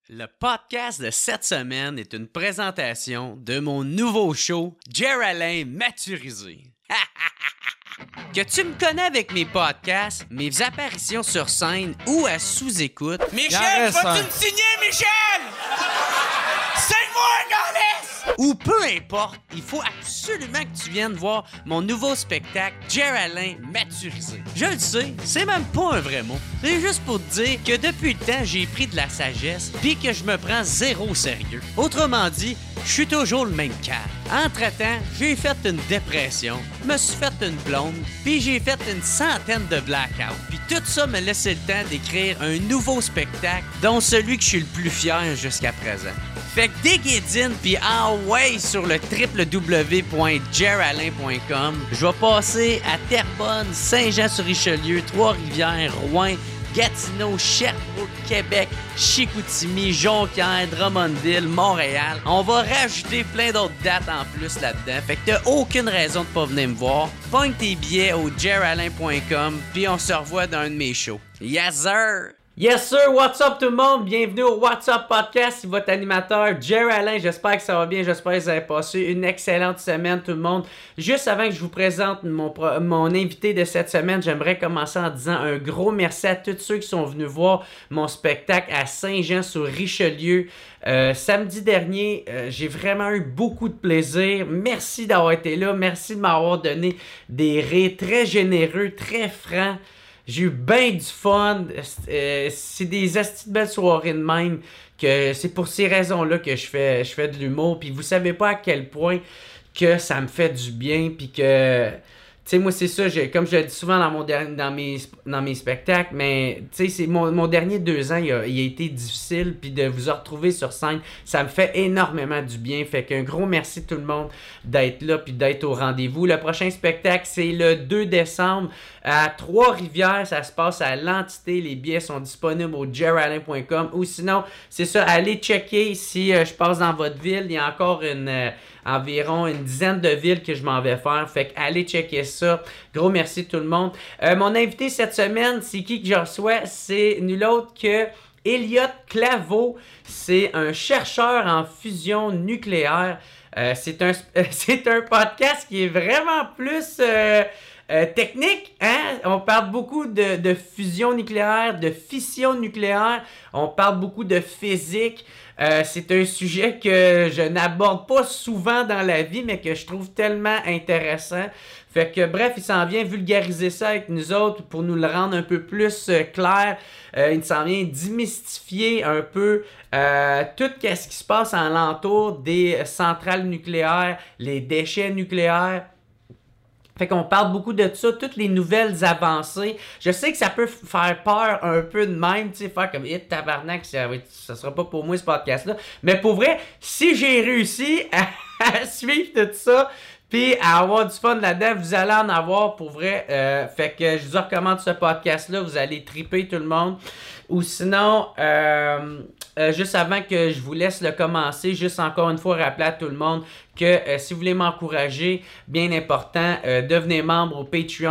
Le podcast de cette semaine est une présentation de mon nouveau show, Jer-Alain Maturisé. Que tu me connais avec mes podcasts, mes apparitions sur scène ou à sous-écoute... Michel, vas-tu me signer, Michel? Signe-moi, Gaulis! Ou peu importe, il faut absolument que tu viennes voir mon nouveau spectacle, Jer-Alain Maturisé. Je le sais, c'est même pas un vrai mot. C'est juste pour te dire que depuis le temps, j'ai pris de la sagesse pis que je me prends zéro au sérieux. Autrement dit, je suis toujours le même cas. Entre-temps, j'ai fait une dépression, me suis fait une blonde, puis j'ai fait une centaine de blackouts. Puis tout ça me laissait le temps d'écrire un nouveau spectacle, dont celui que je suis le plus fier jusqu'à présent. Fait que déguédine puis ouais sur le www.jeralain.com. Je vais passer à Terrebonne, Saint-Jean-sur-Richelieu, Trois-Rivières, Rouyn, Gatineau, Sherbrooke, Québec, Chicoutimi, Jonquière, Drummondville, Montréal. On va rajouter plein d'autres dates en plus là-dedans. Fait que t'as aucune raison de pas venir me voir. Pogne tes billets au jeralain.com puis on se revoit dans un de mes shows. Yes sir! Yes sir, what's up tout le monde? Bienvenue au What's Up Podcast, c'est votre animateur Jer-Alain. J'espère que ça va bien, j'espère que vous avez passé une excellente semaine tout le monde. Juste avant que je vous présente mon invité de cette semaine, j'aimerais commencer en disant un gros merci à tous ceux qui sont venus voir mon spectacle à Saint-Jean-sur-Richelieu. Samedi dernier, j'ai vraiment eu beaucoup de plaisir. Merci d'avoir été là, merci de m'avoir donné des rires très généreux, très francs. J'ai eu bien du fun. C'est des astis de belles soirées de même. Que c'est pour ces raisons-là que je fais de l'humour. Puis vous savez pas à quel point que ça me fait du bien. Puis que... Tu sais, moi, c'est ça, comme je le dis souvent dans mes spectacles, mais tu sais, c'est mon dernier 2 ans, il a été difficile, puis de vous retrouver sur scène, ça me fait énormément du bien. Fait qu'un gros merci tout le monde d'être là, puis d'être au rendez-vous. Le prochain spectacle, c'est le 2 décembre à Trois-Rivières, ça se passe à l'Entité. Les billets sont disponibles au jeralain.com, ou sinon, c'est ça, allez checker si je passe dans votre ville, il y a encore environ une dizaine de villes que je m'en vais faire. Fait que allez checker ça. Gros merci tout le monde. Mon invité cette semaine, c'est qui que je reçois? C'est nul autre que Elliot Claveau. C'est un chercheur en fusion nucléaire. C'est un podcast qui est vraiment plus... technique, hein? On parle beaucoup de fusion nucléaire, de fission nucléaire. On parle beaucoup de physique. C'est un sujet que je n'aborde pas souvent dans la vie, mais que je trouve tellement intéressant. Fait que bref, il s'en vient vulgariser ça avec nous autres pour nous le rendre un peu plus clair. Il s'en vient démystifier un peu tout ce qui se passe en l'entour des centrales nucléaires, les déchets nucléaires. Fait qu'on parle beaucoup de ça, toutes les nouvelles avancées. Je sais que ça peut faire peur un peu de même, tu sais, faire comme « tabarnak, ça sera pas pour moi ce podcast-là ». Mais pour vrai, si j'ai réussi à suivre tout ça, puis à avoir du fun là-dedans, vous allez en avoir pour vrai. Fait que je vous recommande ce podcast-là, vous allez triper tout le monde. Ou sinon, juste avant que je vous laisse le commencer, juste encore une fois rappeler à tout le monde que si vous voulez m'encourager, bien important, devenez membre au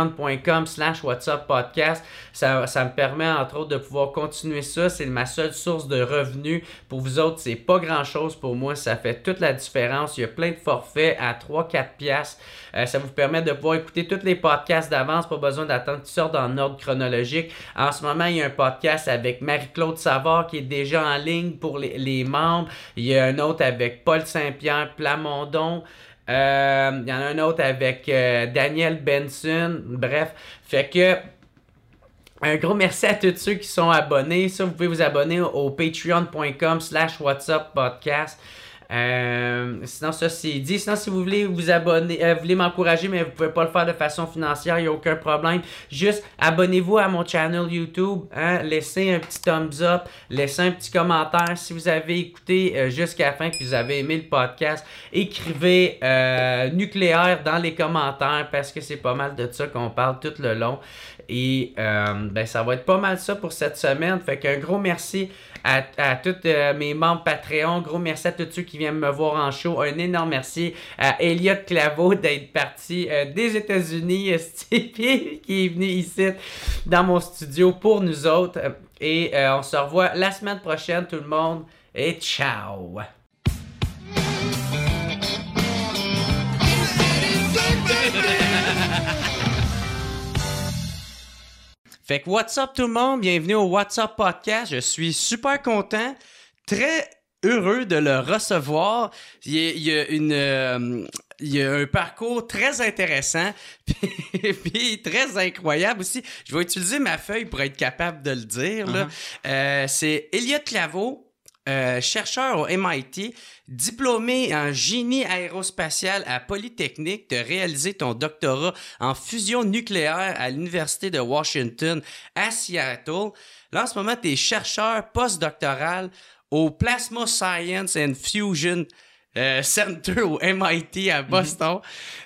patreon.com/whatsuppodcast. Ça me permet entre autres de pouvoir continuer ça. C'est ma seule source de revenus. Pour vous autres, c'est pas grand-chose. Pour moi, ça fait toute la différence. Il y a plein de forfaits à 3-4 piastres. Ça vous permet de pouvoir écouter tous les podcasts d'avance. Pas besoin d'attendre qu'ils sortent en ordre chronologique. En ce moment, il y a un podcast avec Marie-Claude Savard qui est déjà en ligne pour les membres. Il y a un autre avec Paul Saint-Pierre Plamondon. Il y en a un autre avec Daniel Benson. Bref, fait que un gros merci à tous ceux qui sont abonnés. Ça, vous pouvez vous abonner au patreon.com/whatsuppodcast. Sinon ça c'est dit. Sinon si vous voulez vous abonner, vous voulez m'encourager mais vous pouvez pas le faire de façon financière, il n'y a aucun problème. Juste abonnez-vous à mon channel YouTube, hein? Laissez un petit thumbs up, laissez un petit commentaire si vous avez écouté jusqu'à la fin, que vous avez aimé le podcast. Écrivez nucléaire dans les commentaires parce que c'est pas mal de ça qu'on parle tout le long. Et ça va être pas mal ça pour cette semaine. Fait qu'un gros merci à tous mes membres Patreon. Gros merci à tous ceux qui viennent me voir en show. Un énorme merci à Elliot Claveau d'être parti des États-Unis, qui est venu ici dans mon studio pour nous autres. Et on se revoit la semaine prochaine, tout le monde. et ciao! Fait que what's up tout le monde, bienvenue au What's Up Podcast, je suis super content, très heureux de le recevoir. Il y a un parcours très intéressant puis très incroyable aussi. Je vais utiliser ma feuille pour être capable de le dire. Là. C'est Elliott Claveau, chercheur au MIT, diplômé en génie aérospatial à Polytechnique, de réaliser ton doctorat en fusion nucléaire à l'Université de Washington à Seattle. Là, en ce moment, tu es chercheur postdoctoral au Plasma Science and Fusion Center au MIT à Boston.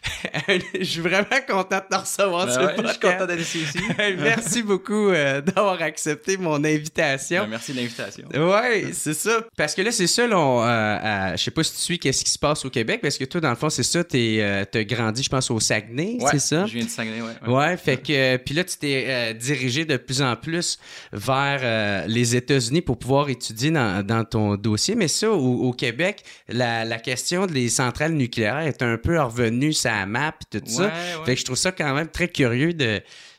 Je suis vraiment content de te recevoir sur le podcast. Je suis content d'être ici aussi. Merci beaucoup d'avoir accepté mon invitation. Merci de l'invitation. Ouais, c'est ça. Parce que là, c'est ça, là, je sais pas si tu suis qu'est-ce qui se passe au Québec, parce que toi, dans le fond, c'est ça, t'as grandi, je pense, au Saguenay, c'est ça? Je viens de Saguenay, Ouais, fait que, puis là, tu t'es dirigé de plus en plus vers les États-Unis pour pouvoir étudier dans ton dossier. Mais ça, au Québec, la question des centrales nucléaires est un peu revenue sur la map et tout ça. Fait que je trouve ça quand même très curieux de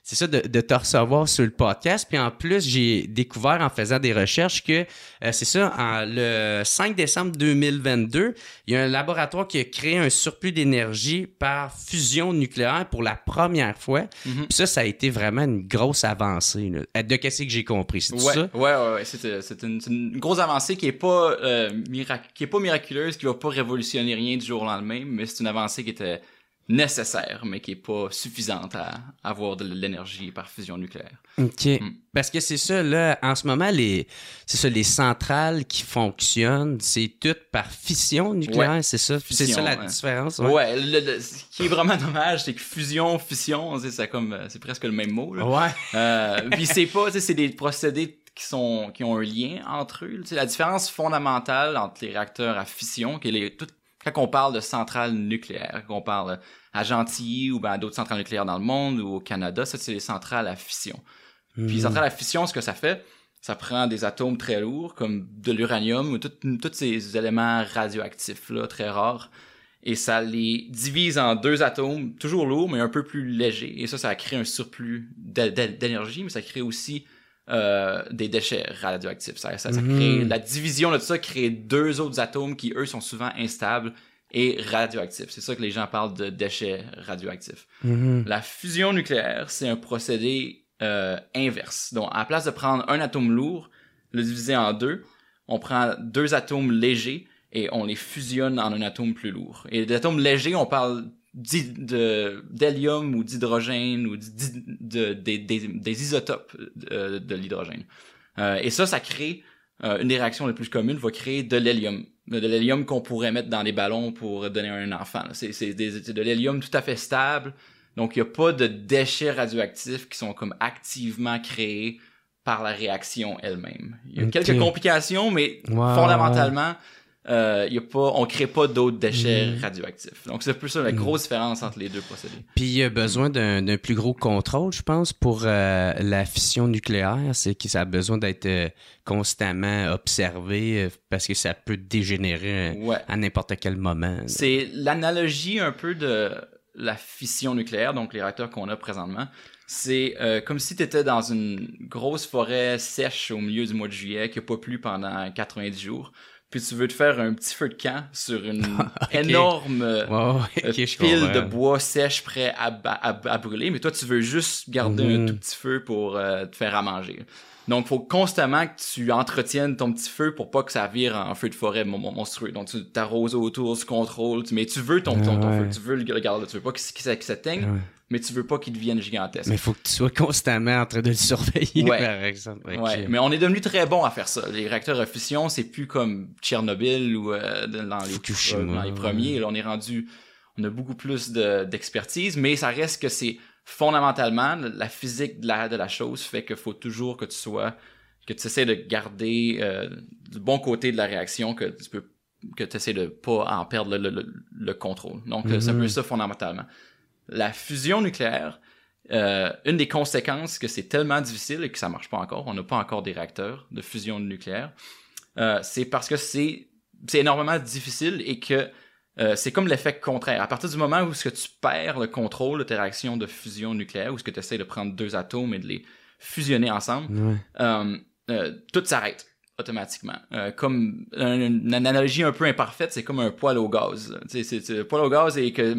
te recevoir sur le podcast. Puis en plus, j'ai découvert en faisant des recherches que, c'est ça, le 5 décembre 2022, il y a un laboratoire qui a créé un surplus d'énergie par fusion nucléaire pour la première fois. Puis ça a été vraiment une grosse avancée. Là. De qu'est-ce que j'ai compris, c'est tout ça? Ouais. C'est une grosse avancée qui est pas miraculeuse, qui va pas révolutionner rien du jour au lendemain, mais c'est une avancée qui était nécessaire, mais qui est pas suffisante à avoir de l'énergie par fusion nucléaire. OK. Parce que c'est ça, là, en ce moment, les centrales qui fonctionnent, c'est toutes par fission nucléaire, c'est ça? C'est ça la différence? Ouais, ce qui est vraiment dommage, c'est que fission, c'est presque le même mot. Là. Ouais. Puis c'est des procédés qui ont un lien entre eux. La différence fondamentale entre les réacteurs à fission, quand on parle de centrales nucléaires, qu'on parle à Gentilly ou à d'autres centrales nucléaires dans le monde ou au Canada, ça, c'est les centrales à fission. Puis les centrales à fission, ce que ça fait, ça prend des atomes très lourds, comme de l'uranium ou tous ces éléments radioactifs, là, très rares, et ça les divise en deux atomes, toujours lourds, mais un peu plus légers. Et ça crée un surplus d'énergie, mais ça crée aussi des déchets radioactifs. Ça crée, la division de tout ça crée deux autres atomes qui, eux, sont souvent instables et radioactifs. C'est ça que les gens parlent de déchets radioactifs. La fusion nucléaire, c'est un procédé inverse. Donc, à la place de prendre un atome lourd, le diviser en deux, on prend deux atomes légers et on les fusionne en un atome plus lourd. Et d'atomes légers, on parle d'hélium ou d'hydrogène ou des isotopes de l'hydrogène. Et ça crée une des réactions les plus communes, va créer de l'hélium. De l'hélium qu'on pourrait mettre dans les ballons pour donner à un enfant. C'est de l'hélium tout à fait stable. Donc, il n'y a pas de déchets radioactifs qui sont comme activement créés par la réaction elle-même. Il y a quelques complications, mais fondamentalement, on crée pas d'autres déchets radioactifs. Donc, c'est un peu ça la grosse différence entre les deux procédés. Puis, il y a besoin d'un plus gros contrôle, je pense, pour la fission nucléaire. C'est que ça a besoin d'être constamment observé parce que ça peut dégénérer à n'importe quel moment. Là. C'est l'analogie un peu de la fission nucléaire, donc les réacteurs qu'on a présentement. C'est comme si tu étais dans une grosse forêt sèche au milieu du mois de juillet qui n'a pas plu pendant 90 jours. Puis tu veux te faire un petit feu de camp sur une énorme pile de bois sèche prêt à brûler, mais toi, tu veux juste garder un tout petit feu pour te faire à manger. Donc, il faut constamment que tu entretiennes ton petit feu pour pas que ça vire en feu de forêt monstrueux. Donc, tu t'arroses autour, tu contrôles, mais tu veux ton feu, tu veux le garder, tu veux pas qu'il s'éteigne, mais tu veux pas qu'il devienne gigantesque. Mais il faut que tu sois constamment en train de le surveiller, par exemple. Okay. Ouais, mais on est devenu très bon à faire ça. Les réacteurs à fusion, c'est plus comme Tchernobyl ou dans les premiers. Là, on a beaucoup plus d'expertise, mais ça reste que c'est fondamentalement, la physique de la chose fait qu'il faut toujours que tu essaies de garder du bon côté de la réaction, que tu essaies de pas en perdre le contrôle. Donc, c'est un peu ça fondamentalement. La fusion nucléaire, une des conséquences que c'est tellement difficile et que ça marche pas encore, on n'a pas encore des réacteurs de fusion nucléaire, c'est parce que c'est énormément difficile et que c'est comme l'effet contraire. À partir du moment où ce que tu perds le contrôle de tes réactions de fusion nucléaire, où ce que tu essaies de prendre 2 atomes et de les fusionner ensemble, tout s'arrête automatiquement. Comme une analogie un peu imparfaite, c'est comme un poêle au gaz. C'est un poêle au gaz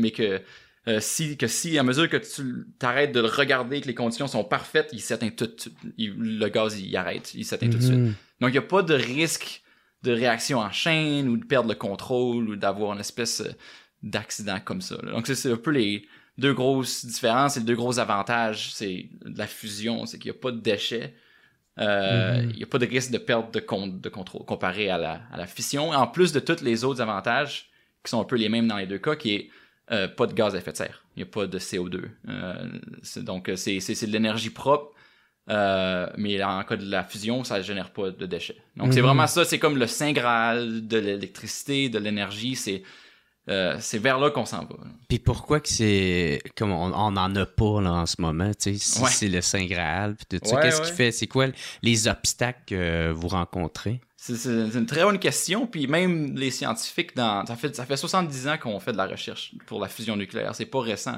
si à mesure que tu t'arrêtes de le regarder, que les conditions sont parfaites, il s'éteint le gaz il arrête, il s'éteint tout de suite. Donc il n'y a pas de risque de réaction en chaîne ou de perdre le contrôle ou d'avoir une espèce d'accident comme ça. Donc c'est un peu les 2 grosses différences et les 2 gros avantages, c'est de la fusion, c'est qu'il n'y a pas de déchets. Il n'y a pas de risque de perte de contrôle comparé à la fission. En plus de tous les autres avantages qui sont un peu les mêmes dans les 2 cas, qui est pas de gaz à effet de serre. Il n'y a pas de CO2. Donc c'est de l'énergie propre. Mais en cas de la fusion, ça ne génère pas de déchets. Donc c'est vraiment ça, c'est comme le saint graal de l'électricité, de l'énergie, c'est vers là qu'on s'en va. Puis pourquoi que c'est comme on n'en a pas là, en ce moment, tu sais, si c'est le saint graal, puis tout ça, qu'est-ce qui fait, c'est quoi les obstacles que vous rencontrez? C'est une très bonne question, puis même les scientifiques, ça fait 70 ans qu'on fait de la recherche pour la fusion nucléaire, c'est pas récent.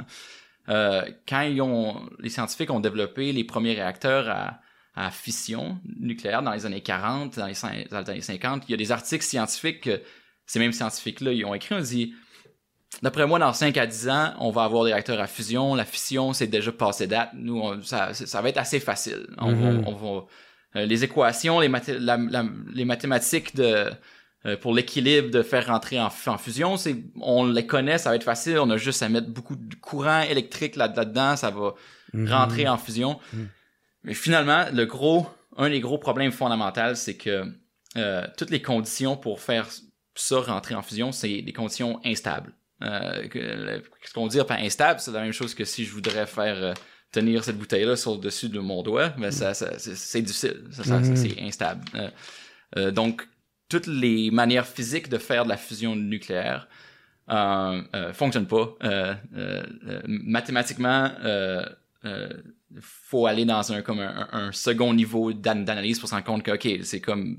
Quand les scientifiques ont développé les premiers réacteurs à fission nucléaire dans les années 40, dans les années 50, il y a des articles scientifiques que ces mêmes scientifiques-là, ils ont écrit, on dit, d'après moi, dans 5 à 10 ans, on va avoir des réacteurs à fusion, la fission, c'est déjà passé date, nous, ça va être assez facile. Les équations, les mathématiques pour l'équilibre de faire rentrer en fusion, on les connaît, ça va être facile, on a juste à mettre beaucoup de courant électrique là-dedans, ça va rentrer en fusion. Mais finalement, un des gros problèmes fondamentaux, c'est que toutes les conditions pour faire ça rentrer en fusion, c'est des conditions instables. Ce qu'on dit par instable, c'est la même chose que si je voudrais faire tenir cette bouteille-là sur le dessus de mon doigt, mais c'est difficile, c'est instable. Donc, toutes les manières physiques de faire de la fusion nucléaire fonctionnent pas. Mathématiquement, faut aller dans un second niveau d'analyse pour se rendre compte que ok, c'est comme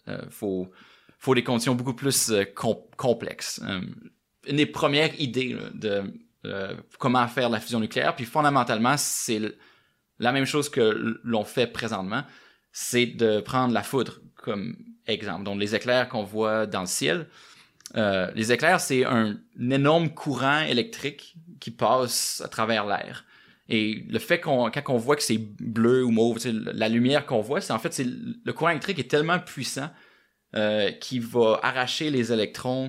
faut des conditions beaucoup plus complexes. Une des premières idées là, de comment faire de la fusion nucléaire, puis fondamentalement, c'est la même chose que l'on fait présentement, c'est de prendre la foudre comme exemple. Donc, les éclairs qu'on voit dans le ciel, les éclairs, c'est un énorme courant électrique qui passe à travers l'air. Et le fait quand on voit que c'est bleu ou mauve, la lumière qu'on voit, c'est le courant électrique est tellement puissant qui va arracher les électrons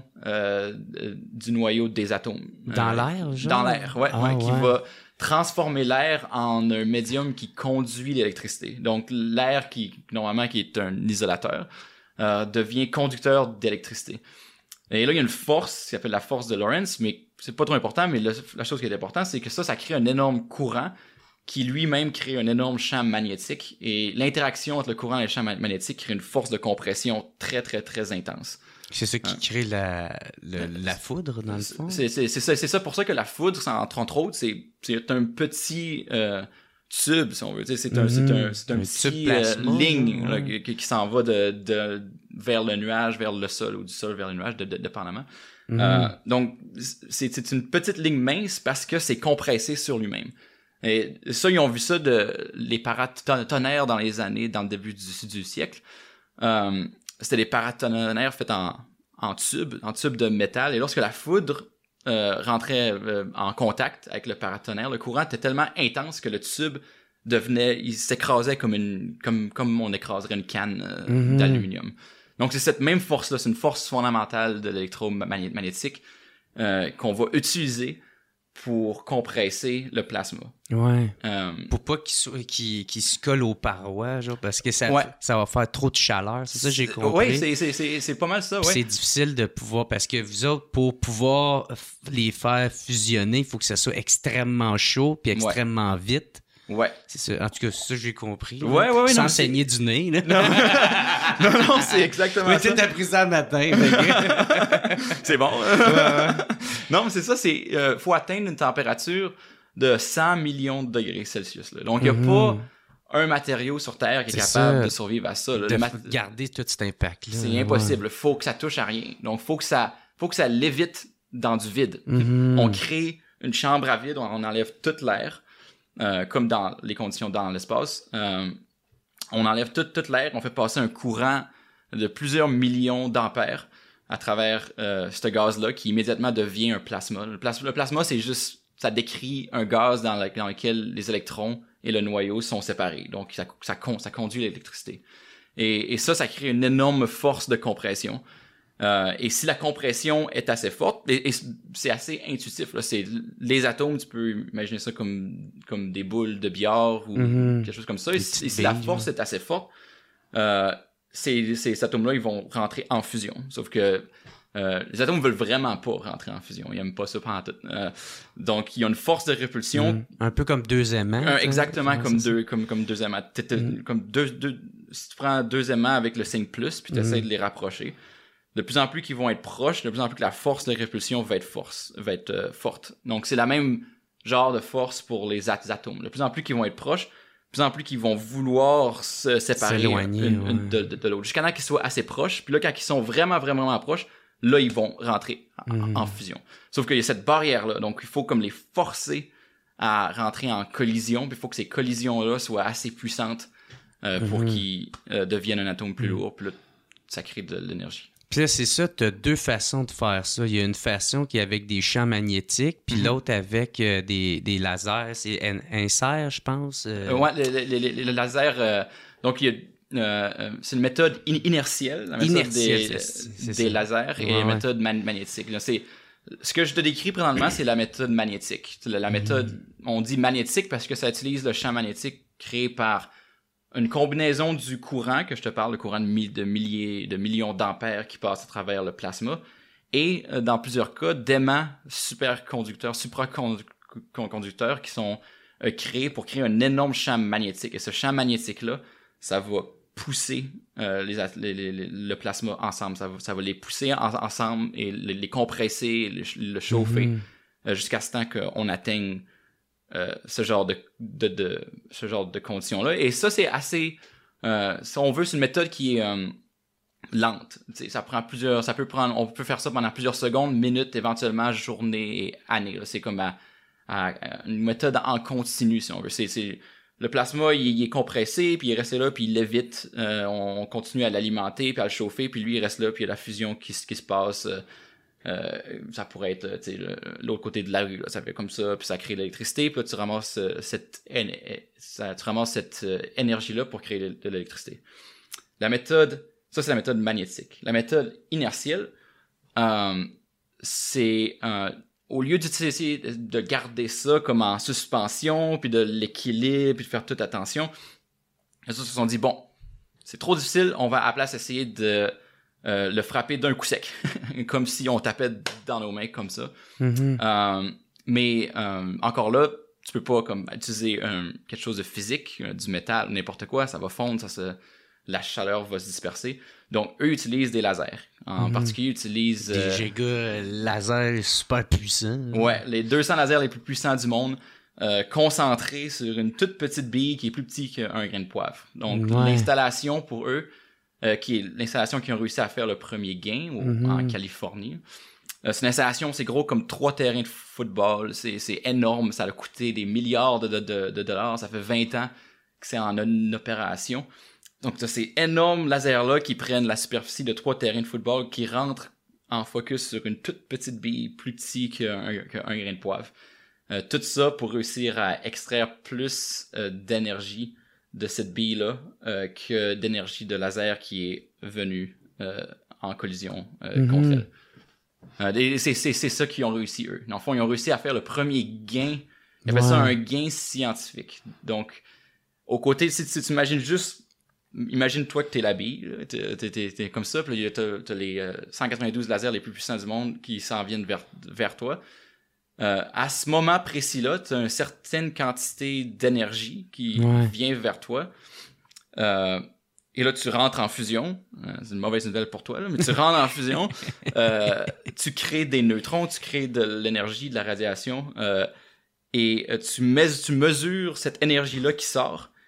du noyau des atomes. Dans l'air, genre? Dans l'air, qui va transformer l'air en un médium qui conduit l'électricité. Donc, l'air normalement qui est un isolateur, devient conducteur d'électricité. Et là, il y a une force qui s'appelle la force de Lorentz, mais c'est pas trop important, mais la chose qui est importante, c'est que ça crée un énorme courant qui lui-même crée un énorme champ magnétique, et l'interaction entre le courant et le champ magnétique crée une force de compression très, très, très intense. C'est ça qui crée la foudre, dans le fond? C'est ça pour ça que la foudre, entre autres, c'est un petit tube, si on veut. C'est un petit ligne là, qui s'en va vers le nuage, vers le sol, ou du sol vers le nuage, dépendamment. Donc, c'est une petite ligne mince parce que c'est compressé sur lui-même. Et ça, ils ont vu ça les paratonnerres dans le début du siècle. C'était des paratonnerres faits en tube de métal. Et lorsque la foudre rentrait en contact avec le paratonnerre, le courant était tellement intense que le tube il s'écrasait comme on écraserait une canne d'aluminium. Donc c'est cette même force-là, c'est une force fondamentale de l'électromagnétique qu'on va utiliser pour compresser le plasma. Ouais. Pour pas qu'il se colle aux parois, genre, parce que ça va faire trop de chaleur. C'est ça que j'ai compris. Oui, c'est pas mal ça, ouais. C'est difficile de pouvoir, parce que vous autres, pour pouvoir les faire fusionner, il faut que ça soit extrêmement chaud puis extrêmement vite. Ouais. C'est ça. En tout cas, c'est ça que j'ai compris. Ouais, sans saigner du nez, là. Non, c'est exactement ça. Mais t'as pris ça le matin. C'est bon. Non, mais c'est ça, faut atteindre une température de 100 millions de degrés Celsius, là. Donc, il n'y a pas un matériau sur Terre qui est capable de survivre à ça. Là. De garder tout cet impact-là. C'est impossible. Faut que ça touche à rien. Donc, faut que ça lévite dans du vide. On crée une chambre à vide, on enlève toute l'air, comme dans les conditions dans l'espace. On enlève toute l'air, on fait passer un courant de plusieurs millions d'ampères à travers ce gaz-là qui immédiatement devient un plasma. Le plasma, c'est juste, ça décrit un gaz dans lequel les électrons et le noyau sont séparés. Donc, ça conduit l'électricité. Et ça crée une énorme force de compression. Et si la compression est assez forte, et c'est assez intuitif, là, c'est les atomes, tu peux imaginer ça comme des boules de billard ou quelque chose comme ça. Et si la force est assez forte, ces atomes-là, ils vont rentrer en fusion. Sauf que les atomes veulent vraiment pas rentrer en fusion. Ils aiment pas ça pendant tout. Donc, il y a une force de répulsion. Un peu comme deux aimants. Exactement, comme deux aimants. Si tu prends deux aimants avec le signe plus, puis tu essaies de les rapprocher, de plus en plus qu'ils vont être proches, de plus en plus que la force de répulsion va être forte. Donc, c'est la même genre de force pour les atomes. De plus en plus qu'ils vont être proches, de plus en plus qu'ils vont vouloir se séparer de l'autre. Jusqu'à temps qu'ils soient assez proches. Puis là, quand ils sont vraiment, vraiment, vraiment proches, là, ils vont rentrer en fusion. Sauf qu'il y a cette barrière-là. Donc, il faut comme les forcer à rentrer en collision. Puis il faut que ces collisions-là soient assez puissantes pour qu'ils deviennent un atome plus lourd. Puis là, ça crée de l'énergie. Puis là, c'est ça, tu as deux façons de faire ça. Il y a une façon qui est avec des champs magnétiques, puis l'autre avec des lasers. C'est insert, je pense. Ouais, le laser. Donc, il y a, c'est une méthode inertielle, la méthode des lasers, et la méthode magnétique. Là, ce que je te décris présentement, c'est la méthode magnétique. La méthode, on dit magnétique parce que ça utilise le champ magnétique créé par une combinaison du courant que je te parle, le courant de millions d'ampères qui passe à travers le plasma, et dans plusieurs cas, d'aimants supraconducteurs qui sont créés pour créer un énorme champ magnétique. Et ce champ magnétique-là, ça va pousser le plasma ensemble. Ça va les pousser ensemble et les compresser, le chauffer jusqu'à ce temps qu'on atteigne ce genre de conditions-là. Et ça, c'est assez... si on veut, c'est une méthode qui est lente. On peut faire ça pendant plusieurs secondes, minutes, éventuellement journées et années. Là. C'est comme une méthode en continu, si on veut. Le plasma, il est compressé, puis il est resté là, puis il lévite. On continue à l'alimenter, puis à le chauffer, puis lui, il reste là, puis il y a la fusion qui se passe. Ça pourrait être l'autre côté de la rue, là. Ça fait comme ça, puis ça crée de l'électricité, puis là, tu ramasses cette énergie-là pour créer de l'électricité. Ça, c'est la méthode magnétique. La méthode inertielle, c'est... au lieu d'essayer de garder ça comme en suspension, puis de l'équilibre, puis de faire toute attention, ils se sont dit, bon, c'est trop difficile, on va à la place essayer de le frapper d'un coup sec, comme si on tapait dans nos mains comme ça. Mais encore là, tu peux pas comme utiliser quelque chose de physique, du métal, n'importe quoi, ça va fondre, la chaleur va se disperser. Donc, eux utilisent des lasers. En particulier, ils utilisent... des giga lasers super puissants. Ouais, les 200 lasers les plus puissants du monde, concentrés sur une toute petite bille qui est plus petite qu'un grain de poivre. Donc, l'installation pour eux, qui est l'installation qu'ils ont réussi à faire le premier gain en Californie. C'est une installation, c'est gros comme 3 terrains de football. C'est énorme. Ça a coûté des milliards de dollars. Ça fait 20 ans que c'est en opération. Donc, ces énormes lasers-là qui prennent la superficie de 3 terrains de football qui rentrent en focus sur une toute petite bille plus petite qu'un grain de poivre. Tout ça pour réussir à extraire plus d'énergie de cette bille-là que d'énergie de laser qui est venue en collision contre elle. C'est ça qu'ils ont réussi, eux. Dans le fond, ils ont réussi à faire le premier gain. Ils appellent ça un gain scientifique. Donc, au côté, si tu imagines juste... Imagine-toi que t'es la bille, t'es comme ça, puis t'as les 192 lasers les plus puissants du monde qui s'en viennent vers toi. À ce moment précis-là, t'as une certaine quantité d'énergie qui vient vers toi. Et là, tu rentres en fusion. C'est une mauvaise nouvelle pour toi, là, mais tu rentres en fusion. Tu crées des neutrons, tu crées de l'énergie, de la radiation. Et tu mesures cette énergie-là qui sort.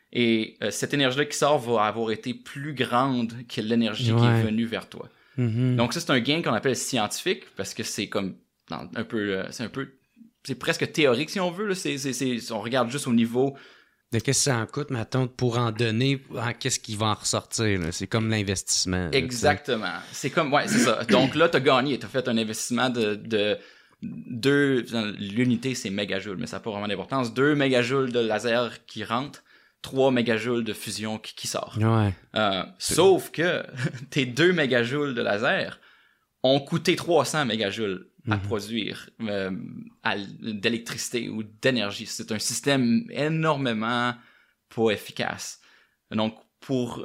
Et cette énergie-là qui sort va avoir été plus grande que l'énergie qui est venue vers toi. Donc ça, c'est un gain qu'on appelle scientifique, parce que c'est comme c'est presque théorique, si on veut. Là. On regarde juste au niveau... De qu'est-ce que ça en coûte, mettons, pour en donner, qu'est-ce qui va en ressortir? Là? C'est comme l'investissement. Exactement. C'est comme, c'est ça. Donc là, t'as gagné. T'as fait un investissement de 2... L'unité, c'est mégajoules, mais ça n'a pas vraiment d'importance. 2 mégajoules de laser qui rentrent, 3 mégajoules de fusion qui sort. Sauf que tes 2 mégajoules de laser ont coûté 300 mégajoules à produire d'électricité ou d'énergie. C'est un système énormément pas efficace. Donc, pour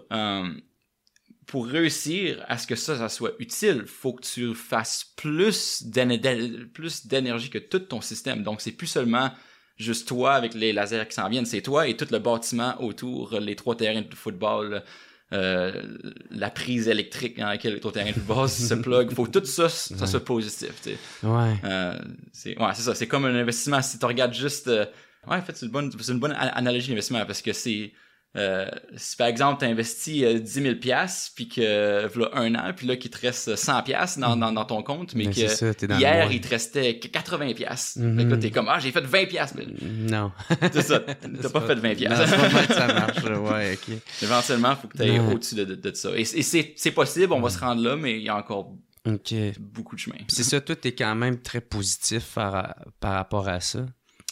réussir à ce que ça soit utile, faut que tu fasses plus d'énergie que tout ton système. Donc, c'est plus seulement juste toi avec les lasers qui s'en viennent, c'est toi et tout le bâtiment autour, les 3 terrains de football, la prise électrique dans laquelle ton terrain de football se plug. Faut tout ça soit positif, tu sais. C'est ça. C'est comme un investissement. Si tu regardes juste, en fait, c'est une bonne analogie d'investissement parce que si par exemple tu investis 10 000 $, puis que voilà 1 an, puis là qu'il te reste 100 $ dans ton compte, mais que ça, hier il te restait 80 $. Fait que là t'es comme j'ai fait 20 $. Non. C'est ça. T'as pas fait 20 $. Non, c'est pas que ça marche. Ouais, ok. Éventuellement, il faut que tu ailles au-dessus de ça. Et c'est possible, on va se rendre là, mais il y a encore beaucoup de chemin. Puis c'est ça, toi, t'es quand même très positif par rapport à ça.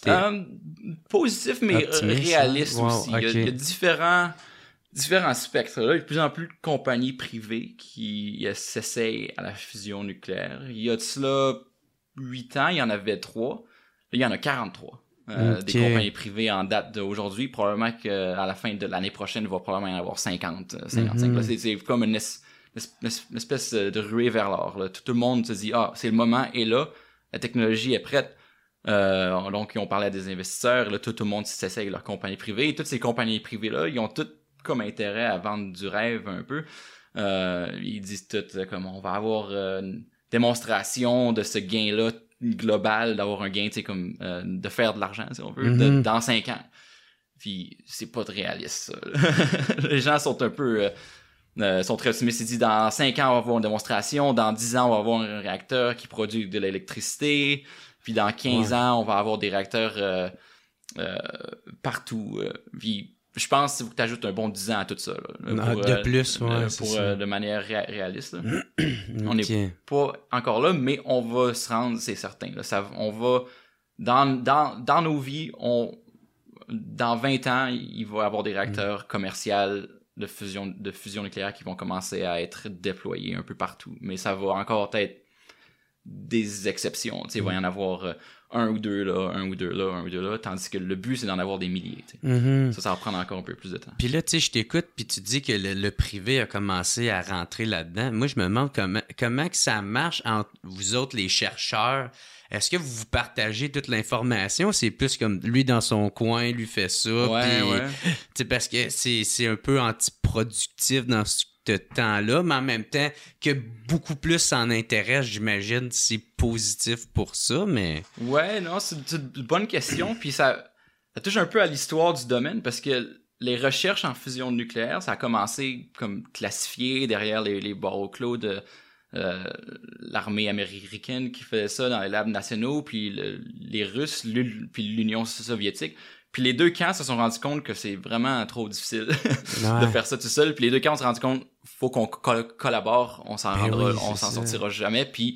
Positif, mais réaliste aussi. Il y a différents spectres. Là, il y a de plus en plus de compagnies privées qui s'essayent à la fusion nucléaire. Il y a de cela 8 ans, il y en avait 3. Là, il y en a 43. Des compagnies privées en date d'aujourd'hui. Probablement qu'à la fin de l'année prochaine, il va probablement y en avoir 50, 55. Là, c'est comme une espèce de ruée vers l'or. Tout le monde se dit, c'est le moment est là, la technologie est prête. Donc, ils ont parlé à des investisseurs. Là, tout le monde s'essaye leur compagnie privée. Et toutes ces compagnies privées-là, ils ont toutes comme intérêt à vendre du rêve un peu. Ils disent toutes comme on va avoir une démonstration de ce gain-là global, d'avoir un gain, tu sais, comme de faire de l'argent, si on veut, dans 5 ans. Puis, c'est pas de réaliste, ça. Les gens sont un peu... sont très optimistes. Ils disent dans 5 ans, on va avoir une démonstration. Dans 10 ans, on va avoir un réacteur qui produit de l'électricité. Puis dans 15 ans, on va avoir des réacteurs partout. Puis je pense qu'il faut que tu ajoutes un bon 10 ans à tout ça. Là, de plus, de manière réaliste. Là. On n'est pas encore là, mais on va se rendre, c'est certain. Là. On va, dans nos vies, dans 20 ans, il va y avoir des réacteurs commerciaux de fusion nucléaire qui vont commencer à être déployés un peu partout. Mais ça va encore être des exceptions, tu sais, il va y en avoir un ou deux là, tandis que le but, c'est d'en avoir des milliers, tu sais. Ça va prendre encore un peu plus de temps. Puis là, tu sais, je t'écoute, puis tu dis que le privé a commencé à rentrer là-dedans. Moi, je me demande comment que ça marche entre vous autres, les chercheurs. Est-ce que vous partagez toute l'information? C'est plus comme lui dans son coin, lui fait ça. Tu sais, parce que c'est un peu antiproductif dans ce temps-là, mais en même temps que beaucoup plus s'en intéresse, j'imagine, c'est positif pour ça, mais... Ouais, non, c'est une bonne question, puis ça touche un peu à l'histoire du domaine, parce que les recherches en fusion nucléaire, ça a commencé comme classifié derrière les barreaux clos de l'armée américaine qui faisait ça dans les labs nationaux, puis les Russes, puis l'Union soviétique. Puis les deux camps se sont rendus compte que c'est vraiment trop difficile de faire ça tout seul. Puis les deux camps se sont rendus compte faut qu'on collabore, on s'en sortira jamais. Puis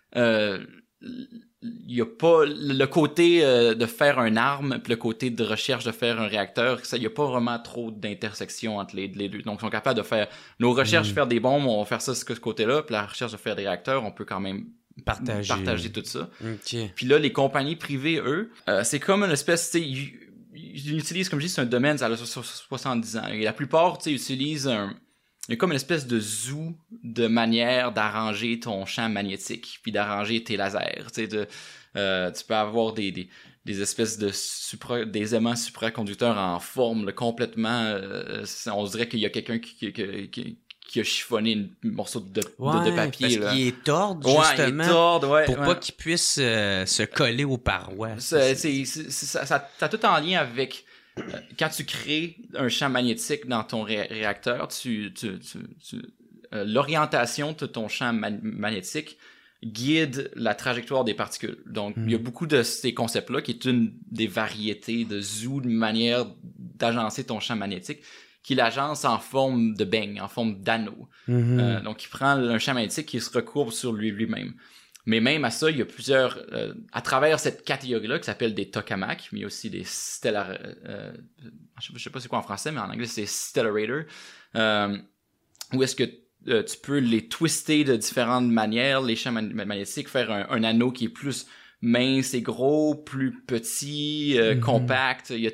il y a pas le côté de faire une arme, puis le côté de recherche de faire un réacteur, il y a pas vraiment trop d'intersection entre les deux. Donc ils sont capables de faire nos recherches, faire des bombes, on va faire ça de ce côté-là, puis la recherche de faire des réacteurs, on peut quand même partager tout ça. Puis là, les compagnies privées, eux, c'est comme une espèce, tu sais, ils utilisent, comme je dis, c'est un domaine, ça a 70 ans. Et la plupart, tu sais, utilisent il y a comme une espèce de zoo de manière d'arranger ton champ magnétique, puis d'arranger tes lasers. Tu sais, tu peux avoir des espèces de des aimants supraconducteurs en forme, là, complètement... on dirait qu'il y a quelqu'un qui a chiffonné un morceau de papier. Parce qu'il est tordre, justement, il est tordre, pour pas qu'il puisse se coller aux parois. Ça a tout en lien avec quand tu crées un champ magnétique dans ton réacteur, l'orientation de ton champ magnétique guide la trajectoire des particules. Donc, il y a beaucoup de ces concepts-là qui est une des variétés de Zoo, de manière d'agencer ton champ magnétique, qui l'agence en forme de beigne, en forme d'anneau. Donc, il prend un champ magnétique qui se recourbe sur lui-même. Mais même à ça, il y a plusieurs... à travers cette catégorie-là, qui s'appelle des tokamaks, mais il y a aussi des stellar... je sais pas c'est quoi en français, mais en anglais, c'est stellarator. Où est-ce que tu peux les twister de différentes manières, les champs magnétiques, faire un anneau qui est plus mince et gros, plus petit, compact. Il y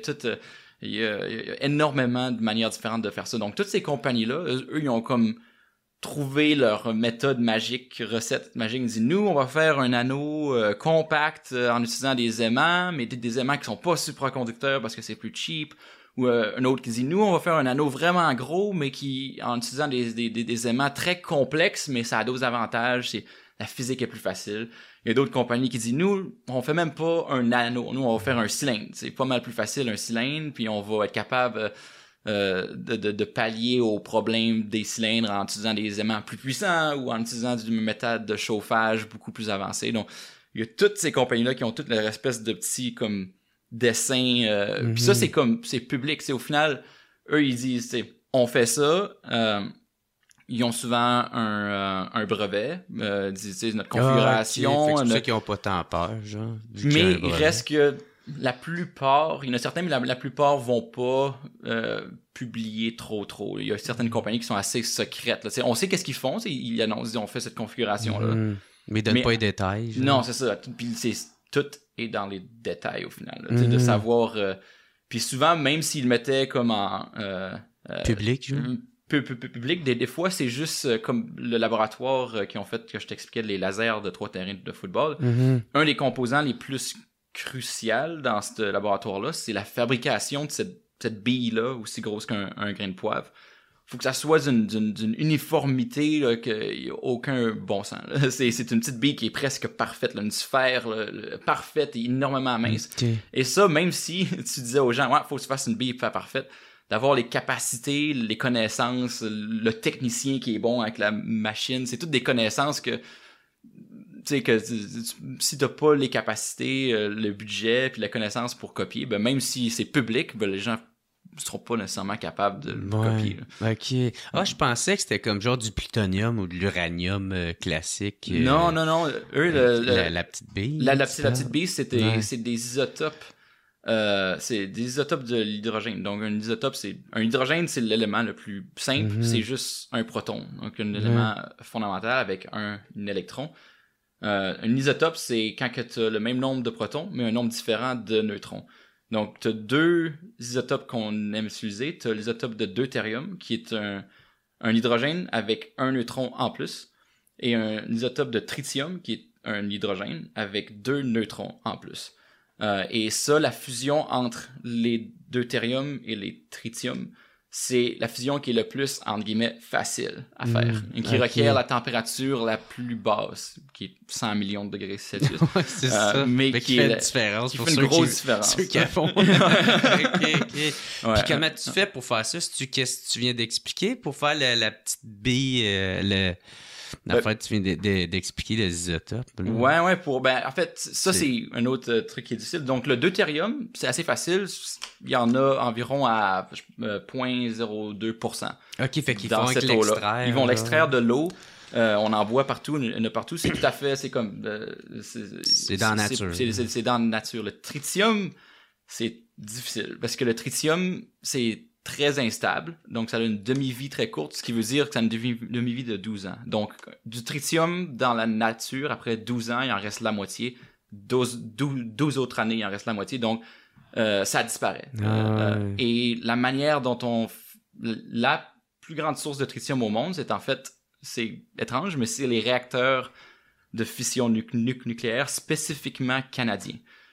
a énormément de manières différentes de faire ça. Donc, toutes ces compagnies-là, eux, ils ont comme trouvé leur méthode magique, recette magique. Ils disent, nous, on va faire un anneau compact en utilisant des aimants, mais des aimants qui sont pas supraconducteurs parce que c'est plus cheap. Ou un autre qui dit, nous, on va faire un anneau vraiment gros, mais qui, en utilisant des aimants très complexes, mais ça a d'autres avantages, la physique est plus facile. Il y a d'autres compagnies qui disent, nous, on fait même pas un anneau, nous, on va faire un cylindre. C'est pas mal plus facile, un cylindre, puis on va être capable de pallier aux problèmes des cylindres en utilisant des aimants plus puissants ou en utilisant du méthode de chauffage beaucoup plus avancé. Donc, il y a toutes ces compagnies-là qui ont toutes leur espèce de petits, comme, dessins. Puis ça, c'est public. C'est au final, eux, ils disent, on fait ça. Ils ont souvent un brevet. Ils disent, notre configuration. C'est ceux qui n'ont pas tant peur, genre. Mais il reste que la plupart, il y en a certains, mais la plupart vont pas publier trop. Il y a certaines compagnies qui sont assez secrètes. Là. On sait qu'est-ce qu'ils font. Ils annoncent, on fait cette configuration-là. Mais ils donnent pas les détails. Genre. Non, c'est ça. Puis tout est dans les détails au final. Là, de savoir... puis souvent, même s'ils le mettaient comme en... public, genre? Public, des fois, c'est juste comme le laboratoire qui ont fait, que je t'expliquais, les lasers de 3 terrains de football. Un des composants les plus crucial dans ce laboratoire-là, c'est la fabrication de cette bille-là, aussi grosse qu'un grain de poivre. Faut que ça soit d'une uniformité là, qu'il n'y a aucun bon sens. Là. C'est une petite bille qui est presque parfaite, là, une sphère parfaite et énormément mince. Okay. Et ça, même si tu disais aux gens, ouais, faut que tu fasses une bille parfaite, d'avoir les capacités, les connaissances, le technicien qui est bon avec la machine, c'est toutes des connaissances que tu sais que si t'as pas les capacités, le budget puis la connaissance pour copier, ben même si c'est public, ben les gens ne seront pas nécessairement capables de le copier. Là. OK. Ah, je pensais que c'était comme genre du plutonium ou de l'uranium classique. Non. Eux, la petite bille. La petite bille, c'est des isotopes. C'est des isotopes de l'hydrogène. Donc, un hydrogène, c'est l'élément le plus simple. C'est juste un proton. Donc, un élément fondamental avec un électron. Un isotope, c'est quand tu as le même nombre de protons, mais un nombre différent de neutrons. Donc, tu as 2 isotopes qu'on aime utiliser. Tu as l'isotope de deutérium, qui est un hydrogène avec un neutron en plus, et un isotope de tritium, qui est un hydrogène avec 2 neutrons en plus. Et ça, la fusion entre les deutérium et les tritium, c'est la fusion qui est le plus, entre guillemets, facile à faire. Et qui requiert la température la plus basse, qui est 100 millions de degrés Celsius. Ouais, c'est ça. Mais qui fait une différence. Qui fait une grosse différence. Ceux qui font. OK. Puis comment tu fais pour faire ça? Qu'est-ce que tu viens d'expliquer? Pour faire la petite bille, en fait, tu viens d'expliquer les isotopes. Ouais. En fait, ça, c'est un autre truc qui est difficile. Donc, le deutérium, c'est assez facile. Il y en a environ à 0.02%. OK, fait qu'ils vont l'extraire. Ils vont l'extraire de l'eau. On en boit partout, il y en a partout. C'est tout à fait, c'est comme... c'est dans la nature. C'est dans la nature. Le tritium, c'est difficile. Parce que le tritium, c'est très instable, donc ça a une demi-vie très courte, ce qui veut dire que ça a une demi-vie de 12 ans. Donc, du tritium dans la nature, après 12 ans, il en reste la moitié. 12 autres années, il en reste la moitié. Donc, ça disparaît. Et la manière dont la plus grande source de tritium au monde, c'est étrange, mais c'est les réacteurs de fission nucléaire spécifiquement canadiens.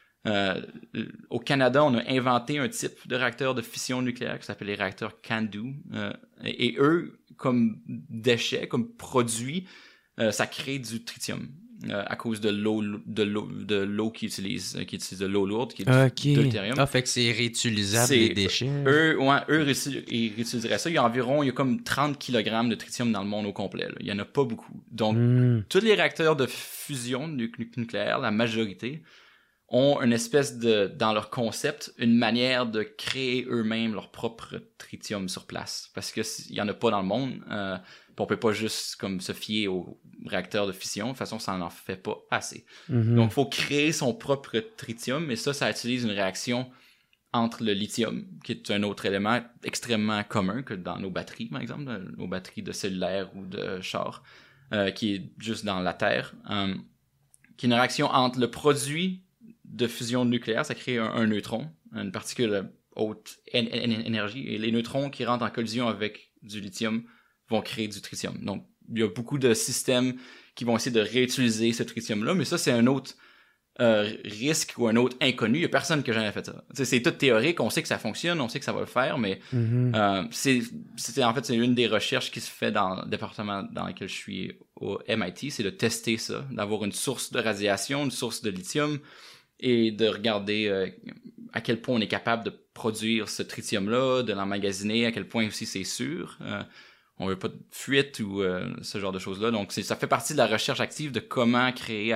Au Canada, on a inventé un type de réacteur de fission nucléaire qui s'appelle les réacteurs CANDU. Et eux, comme déchets, comme produits, ça crée du tritium. à cause de l'eau qu'ils utilisent de l'eau lourde, qui est de l'Ethereum. Ah, fait que c'est réutilisable, les déchets. Eux ils réutiliseraient ça. Il y a comme 30 kg de tritium dans le monde au complet. Là. Il y en a pas beaucoup. Donc, tous les réacteurs de fusion nucléaire, la majorité, ont une espèce dans leur concept, une manière de créer eux-mêmes leur propre tritium sur place. Parce que il y en a pas dans le monde. On peut pas juste comme se fier aux réacteurs de fission. De toute façon, ça n'en fait pas assez. Donc, il faut créer son propre tritium, et ça utilise une réaction entre le lithium, qui est un autre élément extrêmement commun que dans nos batteries, par exemple, nos batteries de cellulaire ou de char, qui est juste dans la Terre, qui est une réaction entre le produit de fusion nucléaire, ça crée un neutron, une particule haute énergie, et les neutrons qui rentrent en collision avec du lithium vont créer du tritium. Donc, il y a beaucoup de systèmes qui vont essayer de réutiliser ce tritium-là, mais ça, c'est un autre risque ou un autre inconnu. Il n'y a personne qui a jamais fait ça. T'sais, c'est tout théorique, on sait que ça fonctionne, on sait que ça va le faire, mais c'est une des recherches qui se fait dans le département dans lequel je suis au MIT, c'est de tester ça, d'avoir une source de radiation, une source de lithium, et de regarder à quel point on est capable de produire ce tritium-là, de l'emmagasiner, à quel point aussi c'est sûr. On veut pas de fuite ou ce genre de choses-là. Donc, ça fait partie de la recherche active de comment créer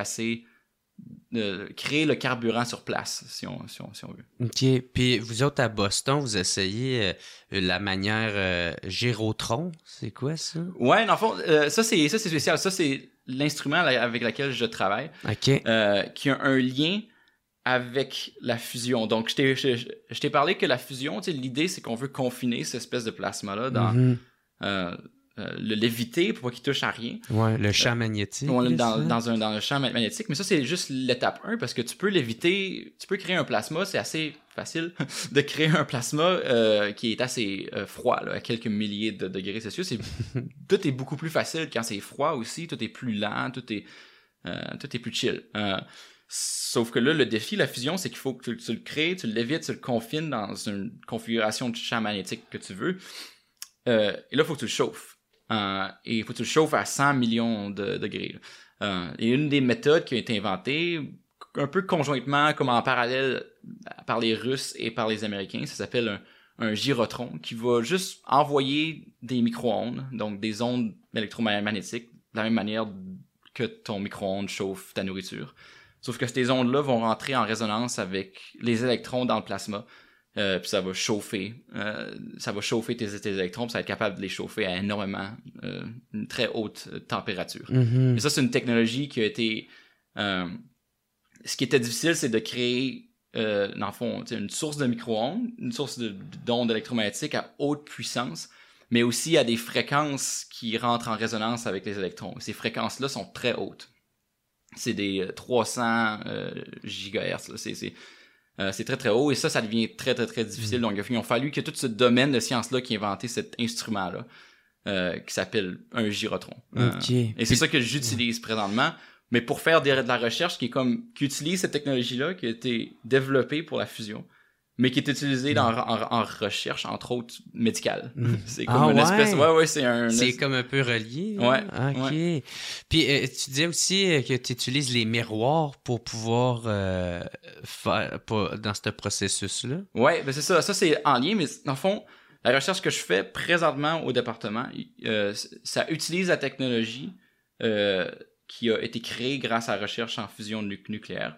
créer le carburant sur place, si on veut. OK. Puis vous autres, à Boston, vous essayez la manière gyrotron. C'est quoi, ça? Ouais, dans le fond, ça, c'est spécial. Ça, c'est l'instrument avec lequel je travaille. OK. Qui a un lien avec la fusion. Donc, je t'ai parlé que la fusion, l'idée, c'est qu'on veut confiner cette espèce de plasma-là dans... le léviter pour pas qu'il touche à rien. Ouais, le champ magnétique. Dans le champ magnétique. Mais ça, c'est juste l'étape 1 parce que tu peux léviter, tu peux créer un plasma, c'est assez facile de créer un plasma qui est assez froid, là, à quelques milliers de degrés Celsius. Tout est beaucoup plus facile quand c'est froid aussi, tout est plus lent, tout est plus chill. Sauf que là, le défi, la fusion, c'est qu'il faut que tu le crées, tu l'évites, tu le confines dans une configuration de champ magnétique que tu veux. Et là, il faut que tu le chauffes. Et il faut que tu le chauffes à 100 millions de degrés. Et une des méthodes qui a été inventée, un peu conjointement, comme en parallèle, par les Russes et par les Américains, ça s'appelle un gyrotron, qui va juste envoyer des micro-ondes, donc des ondes électromagnétiques, de la même manière que ton micro-ondes chauffe ta nourriture. Sauf que ces ondes-là vont rentrer en résonance avec les électrons dans le plasma. Puis ça va chauffer tes électrons, puis ça va être capable de les chauffer à une très haute température. Et ça, c'est une technologie qui a été... ce qui était difficile, c'est de créer, dans le fond, une source de micro-ondes, une source d'ondes électromagnétiques à haute puissance, mais aussi à des fréquences qui rentrent en résonance avec les électrons. Ces fréquences-là sont très hautes. C'est des 300 gigahertz, là. C'est très, très haut, et ça devient très, très, très difficile. Donc, il a fallu que tout ce domaine de science-là qui a inventé cet instrument-là, qui s'appelle un gyrotron. Et c'est ça que j'utilise présentement. Mais pour faire de la recherche qui utilise cette technologie-là, qui a été développée pour la fusion, mais qui est utilisée en recherche, entre autres, médicale. C'est comme une espèce... Ouais, c'est comme un peu relié. Ouais. OK. Ouais. Puis, tu disais aussi que tu utilises les miroirs pour pouvoir faire dans ce processus-là. Ouais, ben c'est ça. Ça, c'est en lien, mais dans le fond, la recherche que je fais présentement au département, ça utilise la technologie qui a été créée grâce à la recherche en fusion nucléaire.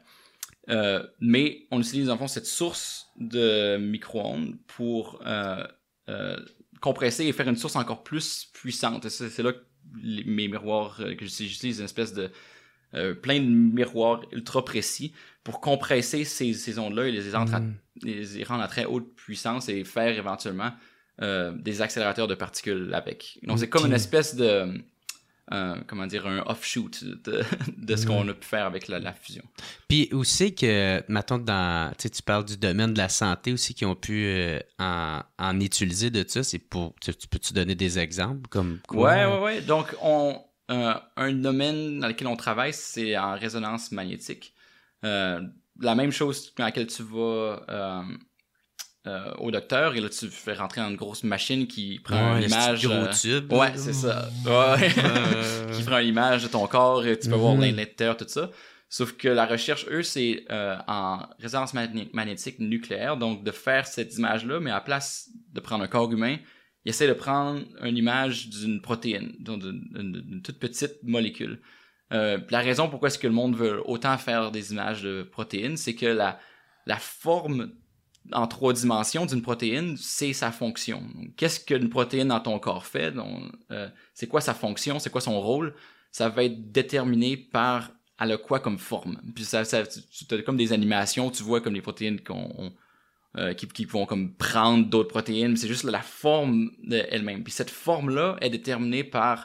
Mais on utilise en fond cette source de micro-ondes pour compresser et faire une source encore plus puissante. C'est là que mes miroirs que j'utilise une espèce de plein de miroirs ultra précis pour compresser ces ondes-là et les rendre à très haute puissance et faire éventuellement des accélérateurs de particules avec. Donc c'est comme une espèce de un offshoot de ce qu'on a pu faire avec la fusion. Puis aussi que, mettons, tu parles du domaine de la santé aussi, qui ont pu en utiliser de ça, c'est pour... Tu peux-tu donner des exemples comme quoi? Ouais. Donc, un domaine dans lequel on travaille, c'est en résonance magnétique. La même chose dans laquelle tu vas au docteur, et là, tu fais rentrer dans une grosse machine qui prend une image... gros tube. Ouais, c'est ça. Ouais. Qui prend l'image de ton corps, et tu peux voir l'intérieur, tout ça. Sauf que la recherche, eux, c'est en résonance magnétique nucléaire, donc de faire cette image-là, mais à la place de prendre un corps humain, ils essaient de prendre une image d'une protéine, donc d'une toute petite molécule. La raison pourquoi est-ce que le monde veut autant faire des images de protéines, c'est que la forme en 3 dimensions d'une protéine, c'est sa fonction. Donc, qu'est-ce qu'une protéine dans ton corps fait? Donc, c'est quoi sa fonction? C'est quoi son rôle? Ça va être déterminé par elle a quoi comme forme. Puis tu as comme des animations, tu vois comme les protéines qui vont comme prendre d'autres protéines. C'est juste la forme d'elle-même. Puis cette forme-là est déterminée par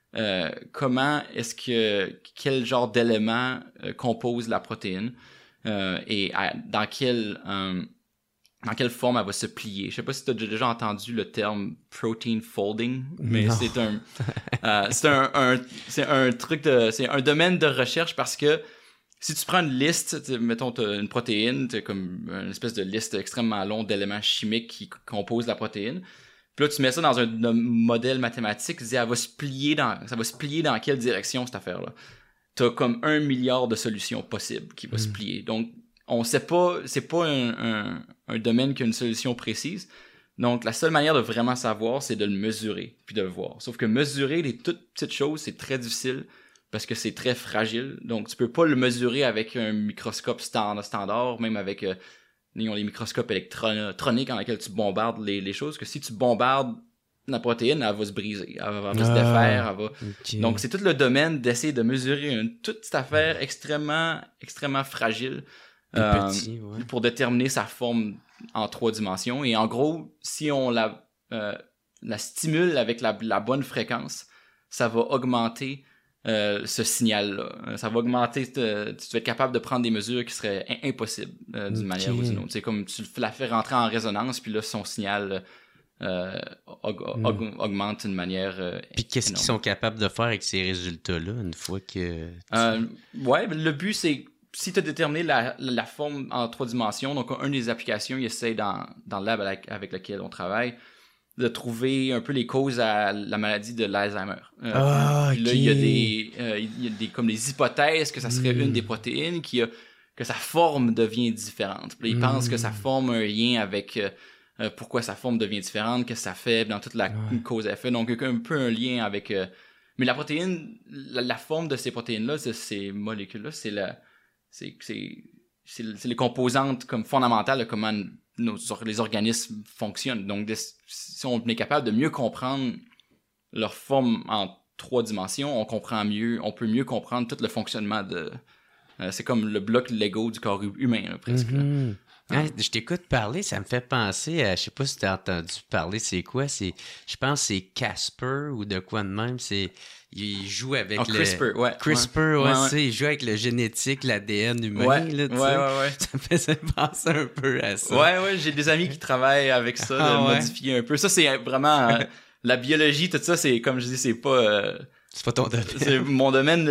quel genre d'éléments compose la protéine et dans quelle forme elle va se plier. Je sais pas si tu as déjà entendu le terme protein folding, mais non. c'est un domaine de recherche parce que si tu prends une liste, mettons t'as une protéine, t'as comme une espèce de liste extrêmement longue d'éléments chimiques qui composent la protéine. Puis là tu mets ça dans un modèle mathématique, tu dis ça va se plier dans quelle direction cette affaire-là. T'as comme 1 milliard de solutions possibles qui va se plier. Donc on sait pas, c'est pas un domaine qui a une solution précise. Donc, la seule manière de vraiment savoir, c'est de le mesurer, puis de le voir. Sauf que mesurer les toutes petites choses, c'est très difficile, parce que c'est très fragile. Donc, tu peux pas le mesurer avec un microscope standard, même avec les microscopes électroniques dans lesquels tu bombardes les choses, que si tu bombardes la protéine, elle va se briser, elle va se défaire, Okay. Donc, c'est tout le domaine d'essayer de mesurer toute cette affaire extrêmement, extrêmement fragile. Petit, Pour déterminer sa forme en 3 dimensions. Et en gros, si on la stimule avec la bonne fréquence, ça va augmenter ce signal-là. Ça va augmenter, tu vas être capable de prendre des mesures qui seraient impossibles d'une manière ou d'une autre. C'est comme tu la fais rentrer en résonance, puis là, son signal augmente d'une manière Puis qu'est-ce énorme. qu'ils sont capables de faire avec ces résultats-là une fois que... Ouais, le but, c'est si tu as déterminé la forme en 3 dimensions, donc une des applications, ils essayent dans le lab avec lequel on travaille, de trouver un peu les causes à la maladie de l'Alzheimer. Puis là, il y a des comme des hypothèses que ça serait une des protéines que sa forme devient différente. Puis là, ils pensent que ça forme un lien avec pourquoi sa forme devient différente, qu'est-ce que ça fait dans toute la cause-effet. Donc, il y a un peu un lien avec... mais la protéine, la forme de ces protéines-là, ces molécules-là, c'est les composantes comme fondamentales de comment les organismes fonctionnent. Donc, si on est capable de mieux comprendre leur forme en 3 dimensions, on peut mieux comprendre tout le fonctionnement c'est comme le bloc Lego du corps humain, là, presque. Mm-hmm. Je t'écoute parler, ça me fait penser à, je sais pas si t'as entendu parler, c'est quoi? Je pense que c'est Casper ou de quoi de même, il joue avec CRISPR, ouais. CRISPR, ouais. Il joue avec le génétique, l'ADN humain, là, tu sais. Ouais. Ça me faisait penser un peu à ça. Ouais, j'ai des amis qui travaillent avec ça, de modifier un peu. Ça, c'est vraiment... la biologie, tout ça, c'est, comme je dis, c'est pas... c'est pas ton domaine. C'est mon domaine.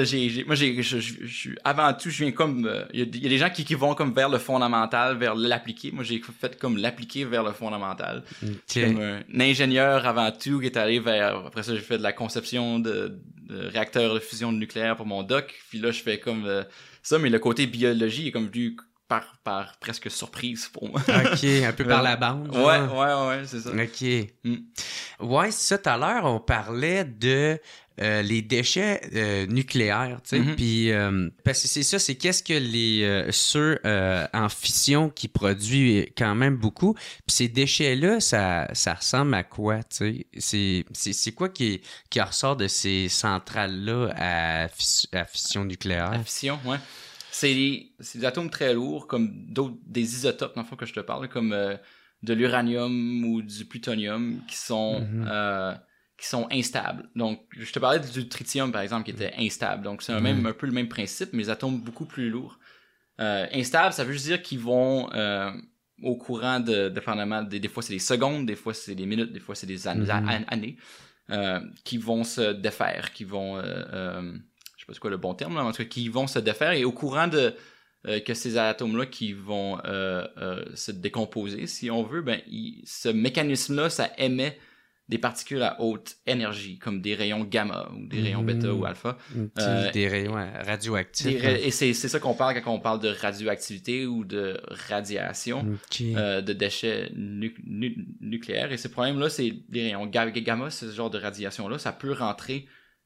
Avant tout, je viens comme... Il y a des gens qui vont comme vers le fondamental, vers l'appliqué. Moi, j'ai fait comme l'appliqué vers le fondamental. Okay. Comme un ingénieur avant tout qui est allé vers... Après ça, j'ai fait de la conception de réacteurs de fusion nucléaire pour mon doc. Puis là, je fais comme ça, mais le côté biologie est comme venu par presque surprise pour moi. OK, un peu par la bande. Ouais, c'est ça. OK. Ouais, c'est ça, tout à l'heure, on parlait de les déchets nucléaires, tu sais, puis parce que c'est ça, c'est qu'est-ce que ceux en fission qui produisent quand même beaucoup, puis ces déchets-là, ça ressemble à quoi, tu sais? C'est quoi qui ressort de ces centrales-là à fission nucléaire? À fission, ouais. C'est des atomes très lourds, comme des isotopes, dans le fond, que je te parle, comme de l'uranium ou du plutonium, qui sont instables. Donc, je te parlais du tritium, par exemple, qui était instable. Donc, c'est un peu le même principe, mais les atomes beaucoup plus lourds. Instables, ça veut juste dire qu'ils vont au courant dépendamment, des fois c'est des secondes, des fois c'est des minutes, des fois c'est des années, qui vont se défaire, qui vont... je sais pas c'est quoi le bon terme, là, en tout cas, qui vont se défaire, et au courant que ces atomes-là qui vont se décomposer, si on veut, ce mécanisme-là, ça émet des particules à haute énergie, comme des rayons gamma ou des rayons bêta ou alpha. Des rayons radioactifs. Et c'est ça qu'on parle quand on parle de radioactivité ou de radiation, de déchets nucléaires. Et ce problème-là, c'est les rayons gamma, ce genre de radiation-là, ça peut rentrer...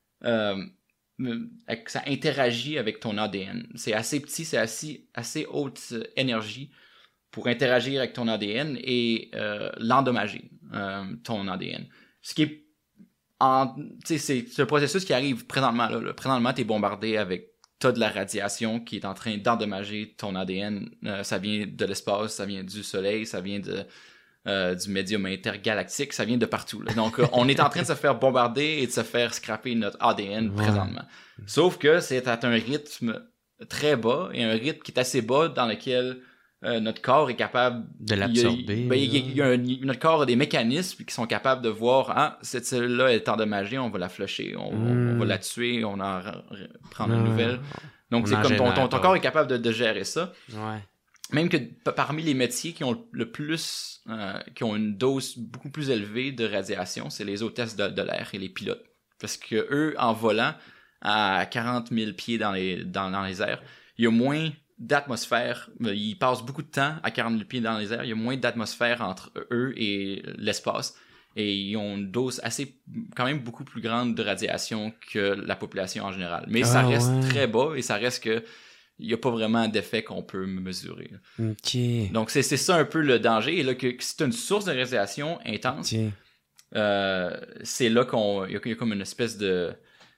ça interagit avec ton ADN. C'est assez petit, c'est assez haute énergie pour interagir avec ton ADN et l'endommager, ton ADN. Ce qui est c'est un processus qui arrive présentement. Présentement, tu es bombardé avec de la radiation qui est en train d'endommager ton ADN. Ça vient de l'espace, ça vient du soleil, ça vient du médium intergalactique, ça vient de partout. Là. Donc, on est en train de se faire bombarder et de se faire scraper notre ADN présentement. Sauf que c'est à un rythme très bas et un rythme qui est assez bas dans lequel notre corps est capable de l'absorber. Notre corps a des mécanismes qui sont capables de voir cette cellule-là est endommagée, on va la flusher, on va la tuer, on en prend une nouvelle. Donc, c'est comme ton corps est capable de gérer ça. Ouais. Même que parmi les métiers qui ont le plus, qui ont une dose beaucoup plus élevée de radiation, c'est les hôtesses de l'air et les pilotes. Parce que eux, en volant à 40 000 pieds dans les airs, il y a moins d'atmosphère. Ils passent beaucoup de temps à 40 000 pieds dans les airs. Il y a moins d'atmosphère entre eux et l'espace. Et ils ont une dose quand même beaucoup plus grande de radiation que la population en général. Mais ça reste très bas et ça reste que il n'y a pas vraiment d'effet qu'on peut mesurer. Okay. Donc, c'est ça un peu le danger. Et là, que c'est une source de radiation intense, c'est là qu'il y a comme une espèce de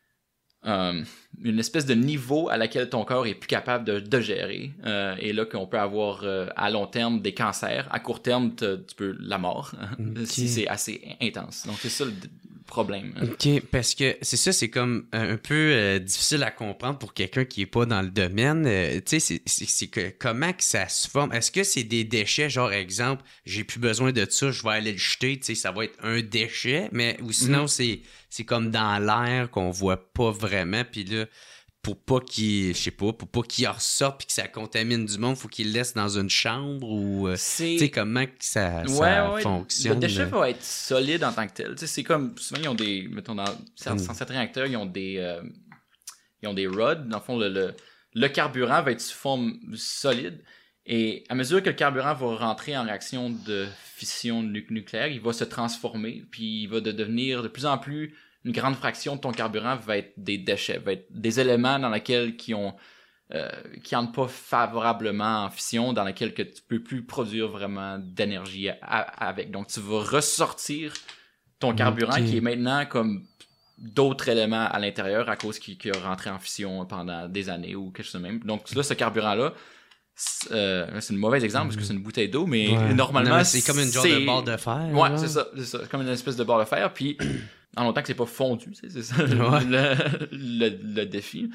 niveau à laquelle ton corps est plus capable de gérer. Et là, qu'on peut avoir à long terme des cancers. À court terme, tu peux la mort. Si c'est assez intense. Donc, c'est ça le problème. OK, parce que c'est ça, c'est comme un peu difficile à comprendre pour quelqu'un qui est pas dans le domaine. Tu sais, c'est que comment que ça se forme? Est-ce que c'est des déchets, genre exemple, j'ai plus besoin de ça, je vais aller le jeter, tu sais, ça va être un déchet, mais ou sinon c'est comme dans l'air qu'on voit pas vraiment, puis là pour pas qu'il ressorte puis que ça contamine du monde, faut qu'il le laisse dans une chambre ou tu sais comment que ça fonctionne. Le déchet va être solide en tant que tel. Tu sais, c'est comme souvent ils ont des, mettons dans certains réacteurs, ils ont des rods. Dans le fond, le carburant va être sous forme solide. Et à mesure que le carburant va rentrer en réaction de fission nucléaire, il va se transformer, puis il va devenir de plus en plus. Une grande fraction de ton carburant va être des déchets, va être des éléments dans lesquels qui entrent pas favorablement en fission, dans lesquels que tu peux plus produire vraiment d'énergie avec. Donc, tu vas ressortir ton carburant qui est maintenant comme d'autres éléments à l'intérieur à cause qu'il a rentré en fission pendant des années ou quelque chose de même. Donc, là, ce carburant-là, c'est un mauvais exemple parce que c'est une bouteille d'eau, mais normalement, c'est comme une genre de barre de fer. Ouais, c'est ça. Comme une espèce de barre de fer, puis en longtemps que c'est pas fondu, c'est ça le défi.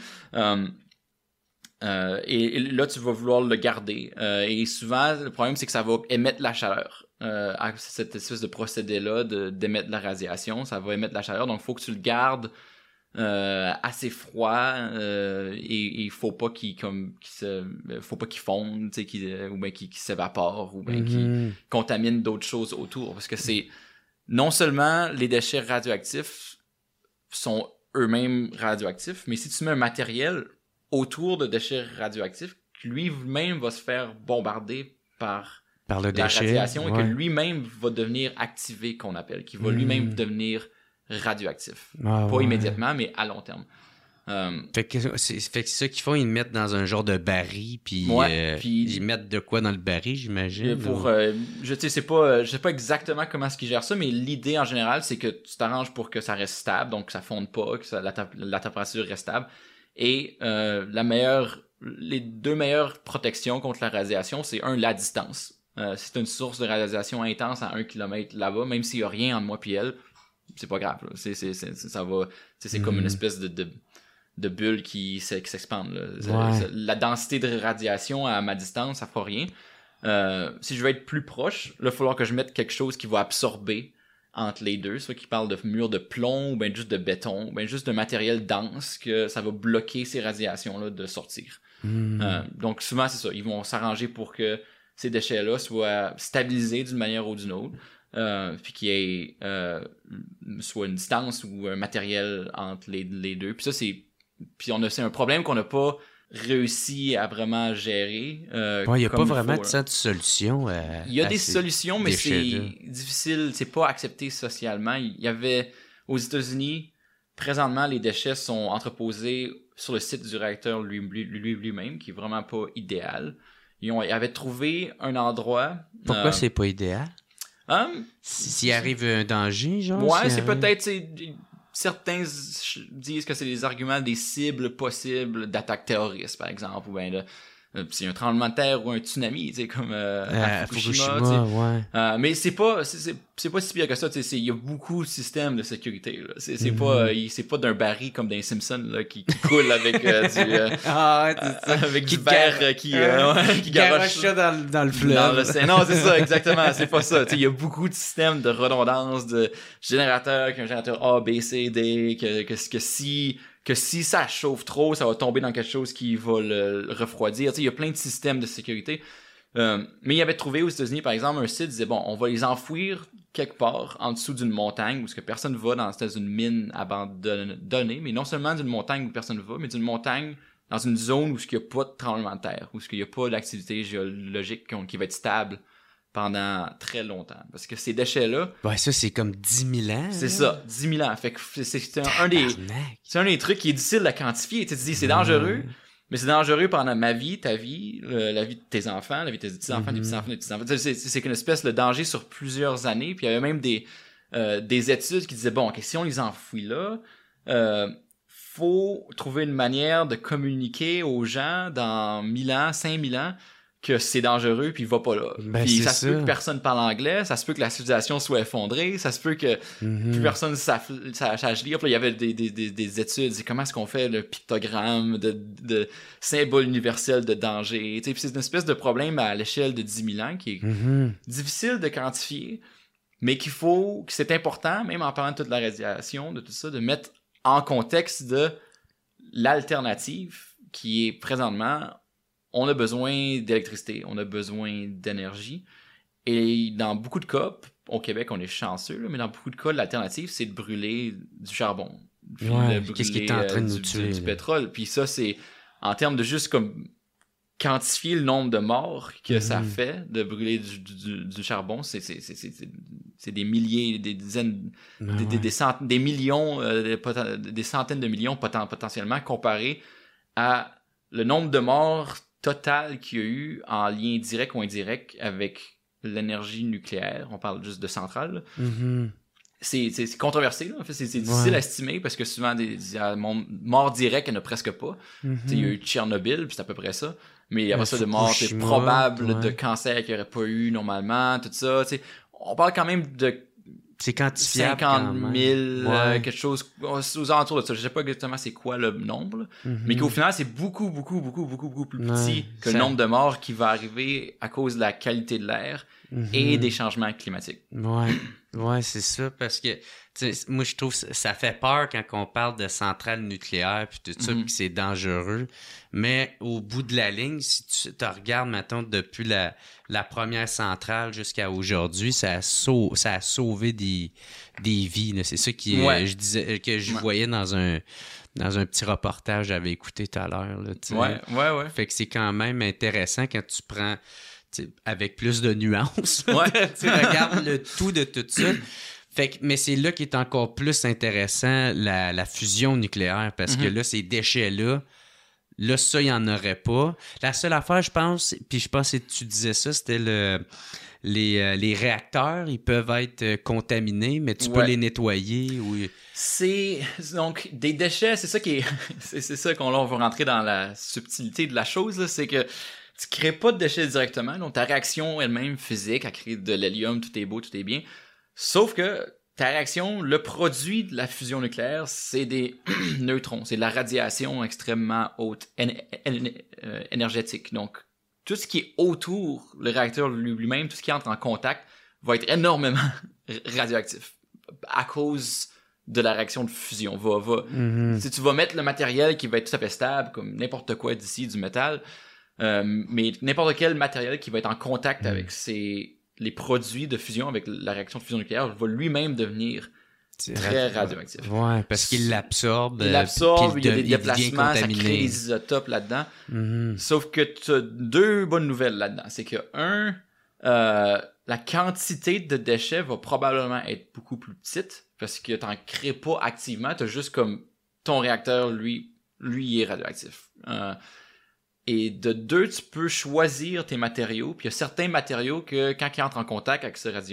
Et là, tu vas vouloir le garder. Et souvent, le problème, c'est que ça va émettre la chaleur. À cette espèce de procédé-là d'émettre de la radiation, ça va émettre de la chaleur. Donc, il faut que tu le gardes assez froid et il faut pas qu'il fonde, tu sais, ou bien qu'il s'évapore ou bien qu'il contamine d'autres choses autour. Parce que c'est non seulement les déchets radioactifs sont eux-mêmes radioactifs, mais si tu mets un matériel autour de déchets radioactifs, lui-même va se faire bombarder par le déchet, radiation et que lui-même va devenir activé, qu'on appelle, qui va lui-même devenir radioactif. Pas immédiatement, mais à long terme. Fait que c'est ça qu'ils font, ils le mettent dans un genre de baril, puis ils mettent de quoi dans le baril, j'imagine. Je sais pas exactement comment est-ce qu'ils gèrent ça, mais l'idée en général, c'est que tu t'arranges pour que ça reste stable, donc que ça fonde pas, que la température reste stable. Et les deux meilleures protections contre la radiation, c'est la distance. Si t'as une source de radiation intense à 1 km là-bas, même s'il y a rien entre moi et elle, c'est pas grave. Ça va. C'est comme une espèce de bulle qui s'expande. La densité de radiation à ma distance, ça fera rien. Si je veux être plus proche, là, il va falloir que je mette quelque chose qui va absorber entre les deux, soit qui parle de murs de plomb, ou bien juste de béton, ou bien juste de matériel dense, que ça va bloquer ces radiations-là de sortir. Donc souvent, c'est ça. Ils vont s'arranger pour que ces déchets-là soient stabilisés d'une manière ou d'une autre, puis qu'il y ait soit une distance ou un matériel entre les deux. Puis ça, c'est un problème qu'on n'a pas réussi à vraiment gérer. Il n'y a pas vraiment de solution. Il y a des solutions, mais c'est difficile, c'est pas accepté socialement. Il y avait, aux États-Unis, présentement, les déchets sont entreposés sur le site du réacteur lui-même, qui est vraiment pas idéal. Ils avaient trouvé un endroit... Pourquoi c'est pas idéal? S'il arrive un danger, genre? Ouais, c'est peut-être... Certains disent que c'est des arguments des cibles possibles d'attaques terroristes, par exemple, ou bien c'est un tremblement de terre ou un tsunami, tu sais, comme à Fukushima, ouais. Mais c'est pas si pire que ça, tu sais, il y a beaucoup de systèmes de sécurité, là. C'est pas d'un baril comme dans les Simpsons, là, qui coule avec avec du verre qui garoche ça dans le fleuve. Non, c'est ça, exactement, c'est pas ça. Tu sais, il y a beaucoup de systèmes de redondance, de générateurs, qu'un générateur A, B, C, D, que si ça chauffe trop, ça va tomber dans quelque chose qui va le refroidir. Tu sais, il y a plein de systèmes de sécurité. Mais il avait trouvé aux États-Unis, par exemple, un site disait, bon, on va les enfouir quelque part en dessous d'une montagne où ce que personne va dans une mine abandonnée, mais non seulement d'une montagne où personne va, mais d'une montagne dans une zone où il n'y a pas de tremblement de terre, où il n'y a pas d'activité géologique qui va être stable pendant très longtemps. Parce que ces déchets-là... Ouais, ça, c'est comme 10 000 ans. C'est ça, 10 000 ans. Fait que c'est un des trucs qui est difficile à quantifier. Tu te dis, c'est dangereux, mais c'est dangereux pendant ma vie, ta vie, la vie de tes enfants, la vie de tes petits-enfants, des petits-enfants, des petits-enfants. C'est une espèce de danger sur plusieurs années. Puis il y avait même des études qui disaient, bon, ok, si on les enfouit là, faut trouver une manière de communiquer aux gens dans 1000 ans, 5000 ans, que c'est dangereux, puis il va pas là. Puis ça se peut que personne parle anglais, ça se peut que la civilisation soit effondrée, ça se peut que plus personne sache lire. Puis là, il y avait des études, c'est comment est-ce qu'on fait le pictogramme de symbole universel de danger. Puis c'est une espèce de problème à l'échelle de 10 000 ans qui est difficile de quantifier, mais que c'est important, même en parlant de toute la radiation, de tout ça, de mettre en contexte de l'alternative qui est présentement... On a besoin d'électricité, on a besoin d'énergie. Et dans beaucoup de cas, au Québec, on est chanceux, là, mais dans beaucoup de cas, l'alternative, c'est de brûler du charbon. Qu'est-ce qui est en train de nous tuer? Du pétrole. Puis ça, c'est en termes de juste comme quantifier le nombre de morts que ça fait de brûler du charbon. C'est des milliers, des dizaines, des millions, des centaines de millions potentiellement comparé à le nombre de morts total qu'il y a eu en lien direct ou indirect avec l'énergie nucléaire. On parle juste de centrale. C'est controversé, là. En fait, c'est difficile à estimer parce que souvent, morts directs, il n'y en a presque pas. Il y a eu Tchernobyl, puis c'est à peu près ça. Mais il y a pas ça de morts probables de cancer qu'il n'y aurait pas eu normalement, tout ça. T'sais, on parle quand même de c'est quantifiable 50 000, quelque chose aux alentours de ça. Je sais pas exactement c'est quoi le nombre, mais qu'au final, c'est beaucoup plus petit que le nombre de morts qui va arriver à cause de la qualité de l'air et des changements climatiques. Ouais, c'est ça, parce que moi, je trouve que ça fait peur quand on parle de centrales nucléaires puis tout ça, puis c'est dangereux. Mais au bout de la ligne, si tu te regardes, mettons, depuis la première centrale jusqu'à aujourd'hui, ça a sauvé des vies. Là. C'est ça je disais que je voyais dans un petit reportage que j'avais écouté tout à l'heure. Là, Fait que c'est quand même intéressant quand tu prends avec plus de nuances. Tu regardes le tout de tout ça. Mais c'est là qui est encore plus intéressant, la fusion nucléaire, parce que là, ces déchets-là, ça, il n'y en aurait pas. La seule affaire, je pense que tu disais ça, c'était les réacteurs, ils peuvent être contaminés, mais tu peux les nettoyer. Donc, des déchets, c'est ça qui est... c'est ça qu'on va rentrer dans la subtilité de la chose, là, c'est que tu crées pas de déchets directement, donc ta réaction elle-même physique à créer de l'hélium, tout est beau, tout est bien. Sauf que ta réaction, le produit de la fusion nucléaire, c'est des neutrons, c'est de la radiation extrêmement haute, énergétique. Donc, tout ce qui est autour, le réacteur lui-même, tout ce qui entre en contact, va être énormément radioactif. à cause de la réaction de fusion. Si tu vas mettre le matériel qui va être tout à fait stable, comme n'importe quoi d'ici, du métal, mais n'importe quel matériel qui va être en contact avec les produits de fusion, avec la réaction de fusion nucléaire, va lui-même devenir très radioactif. Ouais, parce qu'il l'absorbe. Il l'absorbe, il y a des déplacements, ça crée des isotopes là-dedans. Sauf que tu as deux bonnes nouvelles là-dedans. C'est que, la quantité de déchets va probablement être beaucoup plus petite parce que tu n'en crées pas activement. Tu as juste comme ton réacteur, lui il est radioactif. Et de deux, tu peux choisir tes matériaux. Puis il y a certains matériaux que quand ils entrent en contact avec cette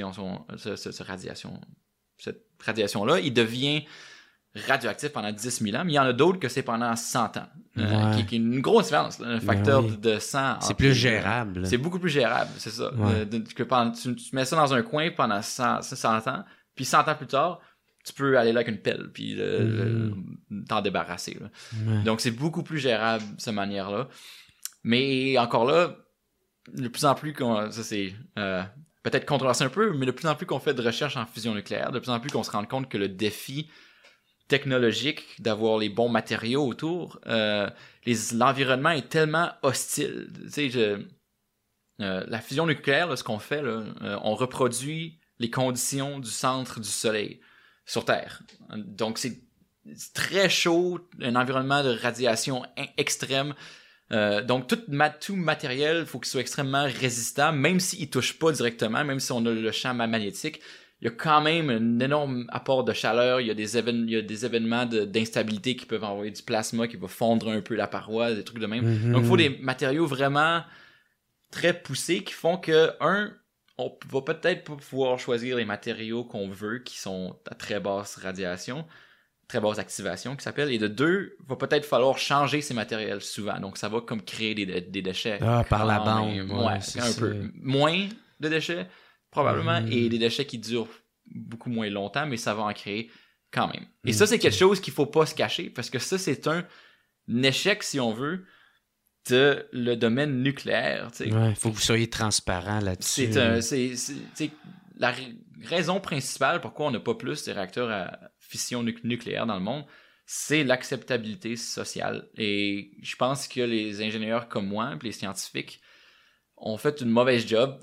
radiation-là, il devient radioactif pendant 10 000 ans, mais il y en a d'autres que c'est pendant 100 ans, qui est une grosse différence, là, un facteur de 100. C'est plus gérable. C'est beaucoup plus gérable, c'est ça. Tu mets ça dans un coin pendant 100 ans, puis 100 ans plus tard, tu peux aller là avec une pelle, puis t'en débarrasser. Là. Donc c'est beaucoup plus gérable, cette manière-là. Mais encore là, de plus en plus, ça c'est... peut-être controversé un peu, mais de plus en plus qu'on fait de recherche en fusion nucléaire, de plus en plus qu'on se rend compte que le défi technologique d'avoir les bons matériaux autour, l'environnement est tellement hostile. Tu sais, la fusion nucléaire, là, ce qu'on fait, là, on reproduit les conditions du centre du Soleil sur Terre. Donc c'est très chaud, un environnement de radiation extrême. Donc tout matériel, faut qu'il soit extrêmement résistant, même s'il touche pas directement, même si on a le champ magnétique, il y a quand même un énorme apport de chaleur, il y a des événements d'instabilité qui peuvent envoyer du plasma qui va fondre un peu la paroi, des trucs de même. Donc il faut des matériaux vraiment très poussés qui font que on va peut-être pas pouvoir choisir les matériaux qu'on veut qui sont à très basse radiation, très basse activation qui s'appelle, et de deux, va peut-être falloir changer ces matériels souvent. Donc, ça va comme créer des déchets. Par la bande. Ouais, un peu. Moins de déchets, probablement, et des déchets qui durent beaucoup moins longtemps, mais ça va en créer quand même. Et ça, c'est quelque chose qu'il faut pas se cacher, parce que ça, c'est un échec, si on veut, de le domaine nucléaire. Il faut que vous soyez transparent là-dessus. C'est la raison principale pourquoi on n'a pas plus de réacteurs à fission nucléaire dans le monde, c'est l'acceptabilité sociale. Et je pense que les ingénieurs comme moi, et les scientifiques, ont fait une mauvaise job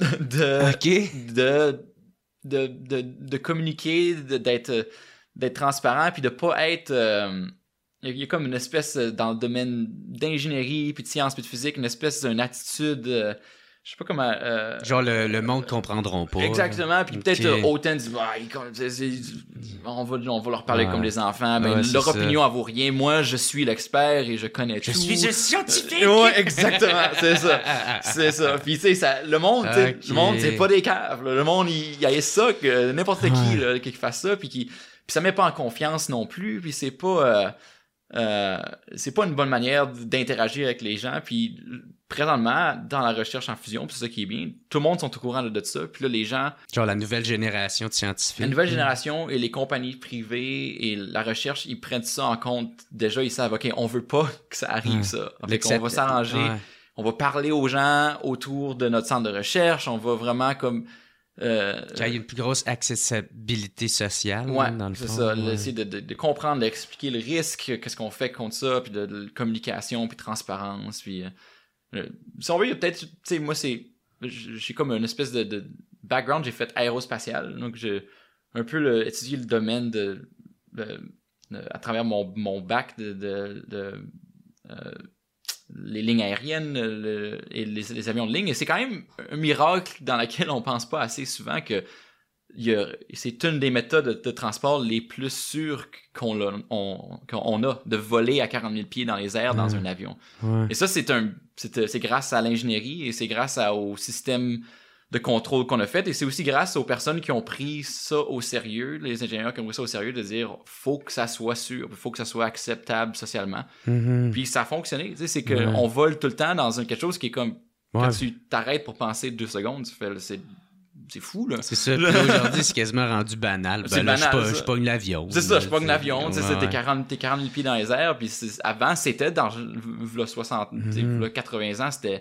de communiquer, d'être transparent, puis de pas être... il y a comme une espèce, dans le domaine d'ingénierie, puis de sciences, puis de physique, une espèce d'une attitude... je sais pas comment... genre le monde comprendront pas. Exactement, puis peut-être autant disent on va leur parler comme des enfants, leur opinion en vaut rien, moi je suis l'expert et je connais tout. Je suis un scientifique! Ouais, exactement, c'est ça. Puis tu sais, le monde, le monde c'est pas des caves, là. Le monde, il y a ça, que n'importe qui là, qui fasse ça, puis ça met pas en confiance non plus, puis c'est pas une bonne manière d'interagir avec les gens. Puis présentement, dans la recherche en fusion, c'est ça qui est bien, tout le monde sont au courant de ça, puis là les gens, genre la nouvelle génération de scientifiques, la nouvelle génération et les compagnies privées et la recherche, ils prennent ça en compte. Déjà ils savent, ok, on veut pas que ça arrive, ça, fait on va s'arranger, on va parler aux gens autour de notre centre de recherche, on va vraiment comme il y a une plus grosse accessibilité sociale, dans le fond. C'est ça, essayer de comprendre, d'expliquer le risque, qu'est-ce qu'on fait contre ça, puis de communication, puis transparence, puis si on veut, il y a peut-être, tu sais, moi j'ai comme une espèce de background, j'ai fait aérospatial, donc j'ai un peu étudié le domaine à travers mon bac les lignes aériennes et les avions de ligne, et c'est quand même un miracle dans lequel on pense pas assez souvent que c'est une des méthodes de transport les plus sûres qu'on a, de voler à 40 000 pieds dans les airs dans un avion. Et ça, c'est grâce à l'ingénierie et c'est grâce au système de contrôle qu'on a fait, et c'est aussi grâce aux personnes qui ont pris ça au sérieux, les ingénieurs qui ont pris ça au sérieux, de dire faut que ça soit sûr, faut que ça soit acceptable socialement. Puis ça a fonctionné, tu sais, c'est qu'on vole tout le temps dans quelque chose qui est comme quand tu t'arrêtes pour penser 2 secondes, tu fais c'est fou, là. C'est ça. Puis aujourd'hui, c'est quasiment rendu banal. C'est banal, je pogne l'avion. C'est ça, je pogne l'avion. T'es 40 000 pieds dans les airs. Puis avant, c'était dans 60, 80 ans, c'était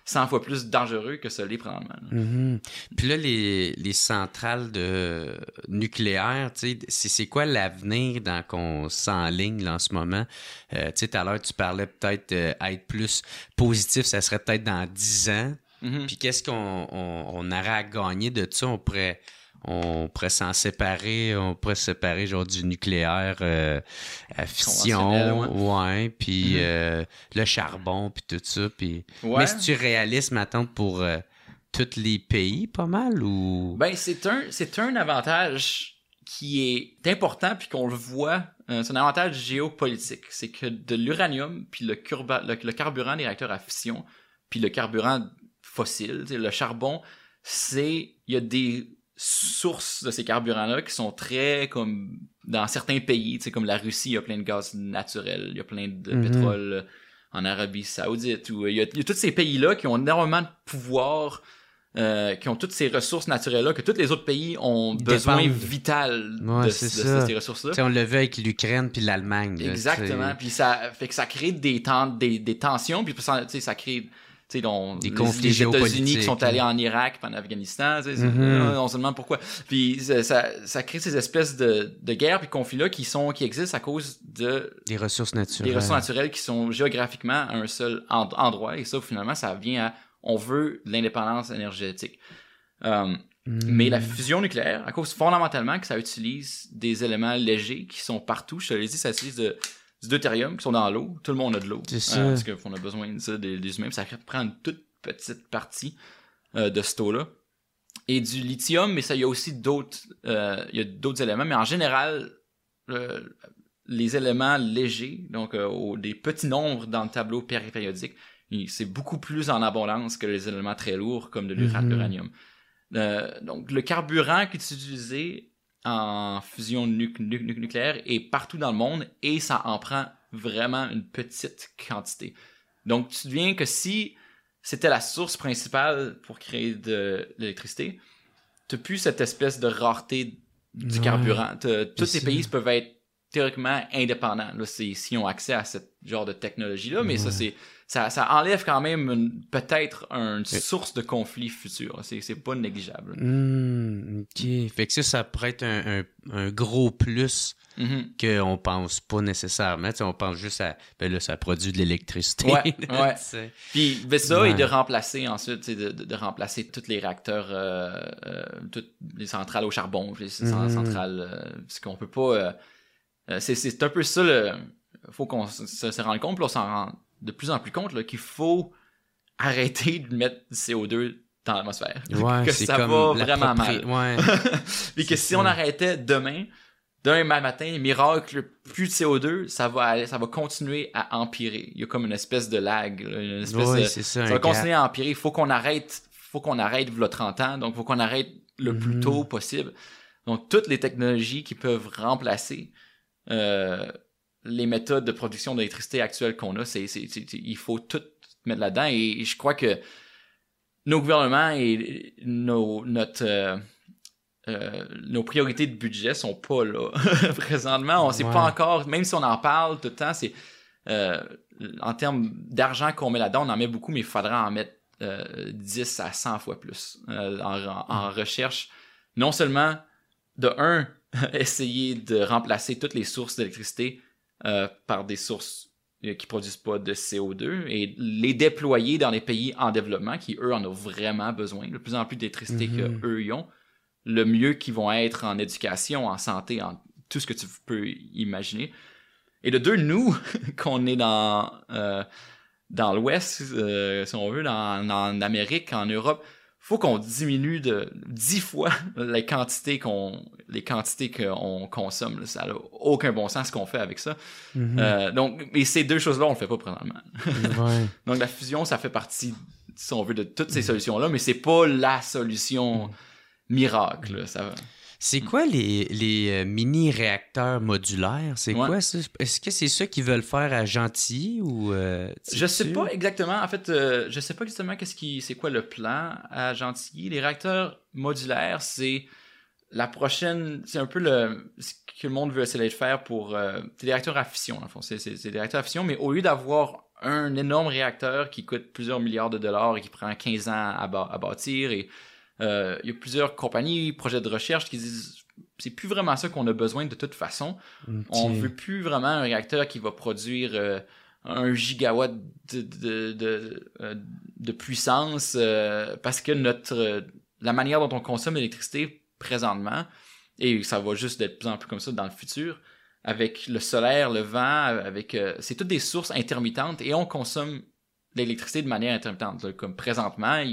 100 fois plus dangereux que ça l'est probablement. Puis là, les centrales nucléaires, tu sais, c'est quoi l'avenir qu'on s'enligne là, en ce moment? Tu sais, tout à l'heure, tu parlais peut-être être plus positif, ça serait peut-être dans 10 ans. Puis qu'est-ce qu'on aurait à gagner de ça? On pourrait s'en séparer, genre du nucléaire à fission, ouais, puis le charbon, puis tout ça, puis... Ouais. Mais c'est-tu réaliste, maintenant, pour tous les pays, pas mal, ou... Ben, c'est un avantage qui est important, puis qu'on le voit, c'est un avantage géopolitique, c'est que de l'uranium, puis le carburant des réacteurs à fission, puis le carburant fossile, le charbon, il y a des sources de ces carburants-là qui sont très comme dans certains pays, tu sais, comme la Russie, il y a plein de gaz naturel, il y a plein de pétrole en Arabie Saoudite, ou il y a tous ces pays-là qui ont énormément de pouvoir, qui ont toutes ces ressources naturelles-là que tous les autres pays ont besoin vital de ces ressources-là. T'sais, on l'a vu avec l'Ukraine puis l'Allemagne. Exactement, puis ça fait que ça crée des tensions, puis ça crée des conflits les États-Unis qui sont allés en Irak puis en Afghanistan, on se demande pourquoi. Puis ça crée ces espèces de guerres puis conflits-là qui existent à cause des ressources naturelles. Des ressources naturelles qui sont géographiquement à un seul endroit. Et ça, finalement, ça vient à... On veut de l'indépendance énergétique. Mais la fusion nucléaire, à cause fondamentalement que ça utilise des éléments légers qui sont partout, je te l'ai dit, ça utilise du deutérium qui sont dans l'eau. Tout le monde a de l'eau. C'est ça. Parce qu'on a besoin de ça, des humains. Ça prend une toute petite partie de ce taux-là. Et du lithium, mais ça, il y a aussi d'autres éléments. Mais en général, les éléments légers, donc des petits nombres dans le tableau périodique, c'est beaucoup plus en abondance que les éléments très lourds comme de l'uranium. Donc, le carburant qui est utilisé en fusion nucléaire est partout dans le monde et ça en prend vraiment une petite quantité. Donc, tu te souviens que si c'était la source principale pour créer de l'électricité, tu n'as plus cette espèce de rareté du carburant. Tous les pays peuvent être théoriquement indépendants là, s'ils ont accès à ce genre de technologie-là, mais ça enlève quand même peut-être une source de conflit futur. C'est pas négligeable. OK. Fait que ça pourrait être un gros plus qu'on pense pas nécessairement. T'sais, on pense juste à... Ben là, ça produit de l'électricité. Ouais. Puis ça, et de remplacer ensuite, de remplacer tous les réacteurs, toutes les centrales au charbon, les centrales... parce qu'on peut pas... c'est un peu ça, faut qu'on se rende compte, puis on s'en rend de plus en plus compte là, qu'il faut arrêter de mettre du CO2 dans l'atmosphère. Ouais, que ça va vraiment mal. Ouais. Puis que si on arrêtait demain matin, miracle, plus de CO2, ça va continuer à empirer. Il y a comme une espèce de lag. Là, ça va continuer à empirer. Il faut qu'on arrête v'là 30 ans. Donc, il faut qu'on arrête le plus tôt possible. Donc, toutes les technologies qui peuvent remplacer les méthodes de production d'électricité actuelles qu'on a, il faut tout mettre là-dedans. Et je crois que nos gouvernements et nos priorités de budget sont pas là. Présentement, on sait pas encore, même si on en parle tout le temps, c'est en termes d'argent qu'on met là-dedans, on en met beaucoup, mais il faudrait en mettre 10 à 100 fois plus en recherche. Non seulement, essayer de remplacer toutes les sources d'électricité par des sources qui produisent pas de CO2 et les déployer dans les pays en développement qui, eux, en ont vraiment besoin. De plus en plus d'électricité qu'eux y ont, le mieux qu'ils vont être en éducation, en santé, en tout ce que tu peux imaginer. Et de deux, nous, qu'on est dans l'Ouest, si on veut, en Amérique, en Europe, faut qu'on diminue de 10 fois les quantités qu'on consomme. Là. Ça n'a aucun bon sens ce qu'on fait avec ça. Donc, et ces deux choses-là, on le fait pas présentement. Donc, la fusion, ça fait partie, si on veut, de toutes ces solutions-là, mais c'est pas la solution miracle. Là, ça va. C'est quoi les mini-réacteurs modulaires? C'est quoi ça? Est-ce que c'est ça qu'ils veulent faire à Gentilly ou... je sais pas exactement. En fait, je sais pas exactement c'est quoi le plan à Gentilly. Les réacteurs modulaires, c'est la prochaine... C'est un peu ce que le monde veut essayer de faire pour... c'est des réacteurs à fission, dans le fond. C'est des réacteurs à fission, mais au lieu d'avoir un énorme réacteur qui coûte plusieurs milliards de dollars et qui prend 15 ans à bâtir. Et il y a plusieurs compagnies, projets de recherche qui disent c'est plus vraiment ça qu'on a besoin de toute façon. On veut plus vraiment un réacteur qui va produire 1 gigawatt de puissance parce que la manière dont on consomme l'électricité présentement, et ça va juste être de plus en plus comme ça dans le futur, avec le solaire, le vent, c'est toutes des sources intermittentes et on consomme l'électricité de manière intermittente. Là, comme présentement,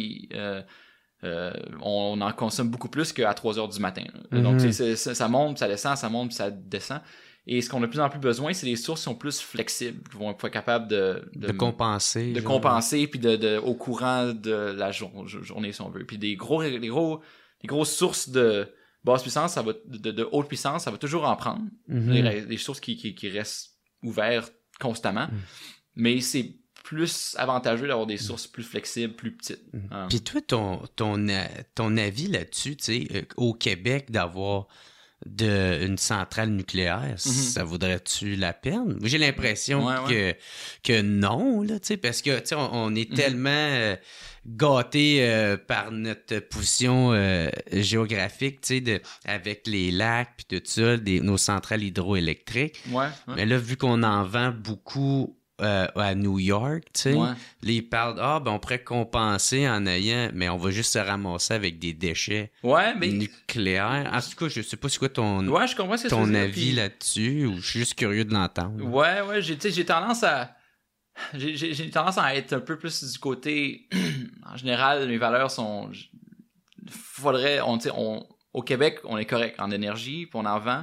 on en consomme beaucoup plus qu'à 3 heures du matin. Donc ça monte, ça descend, ça monte, ça descend. Et ce qu'on a de plus en plus besoin, c'est des sources qui sont plus flexibles, qui vont être capables de compenser. De compenser, puis au courant de la journée, si on veut. Puis des grosses sources de basse puissance, ça va de haute puissance, ça va toujours en prendre. Des sources qui restent ouvertes constamment. Mais c'est plus avantageux d'avoir des sources plus flexibles, plus petites. Puis toi, ton avis là-dessus, tu sais, au Québec, d'avoir une centrale nucléaire, ça vaudrait-tu la peine? J'ai l'impression que non, là, tu sais, parce que, tu sais, on est tellement gâtés par notre position géographique, tu sais, avec les lacs puis tout ça, nos centrales hydroélectriques. Mais là, vu qu'on en vend beaucoup à New York, tu sais, là, ils parlent, on pourrait compenser en ayant, mais on va juste se ramasser avec des déchets nucléaires. En tout cas, je sais pas c'est quoi ton avis là-dessus, ou je suis juste curieux de l'entendre. J'ai tendance à être un peu plus du côté, en général, mes valeurs sont, au Québec, on est correct en énergie, puis on en vend.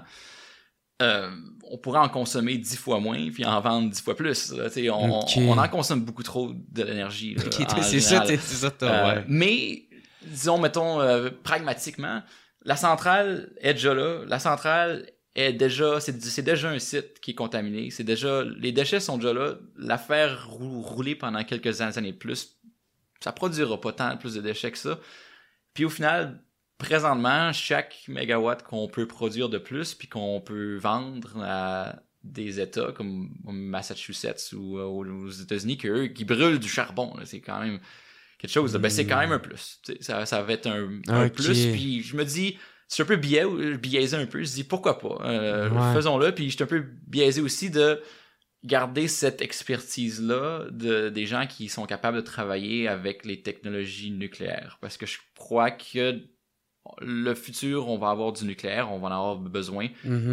On pourrait en consommer 10 fois moins puis en vendre 10 fois plus. Là, on en consomme beaucoup trop de l'énergie. Là, c'est ça. Mais, disons, mettons, pragmatiquement, la centrale est déjà là. La centrale est déjà... C'est déjà un site qui est contaminé. Les déchets sont déjà là. La faire rouler pendant quelques années de plus, ça produira pas tant plus de déchets que ça. Puis au final... Présentement, chaque mégawatt qu'on peut produire de plus puis qu'on peut vendre à des États comme Massachusetts ou aux États-Unis qui brûlent du charbon, là, c'est quand même quelque chose. Ben, c'est quand même un plus. Ça va être un plus. Puis je me dis, c'est un peu biaisé un peu. Je dis pourquoi pas. Faisons-le. Puis je suis un peu biaisé aussi de garder cette expertise-là des gens qui sont capables de travailler avec les technologies nucléaires. Parce que je crois que le futur, on va avoir du nucléaire, on va en avoir besoin.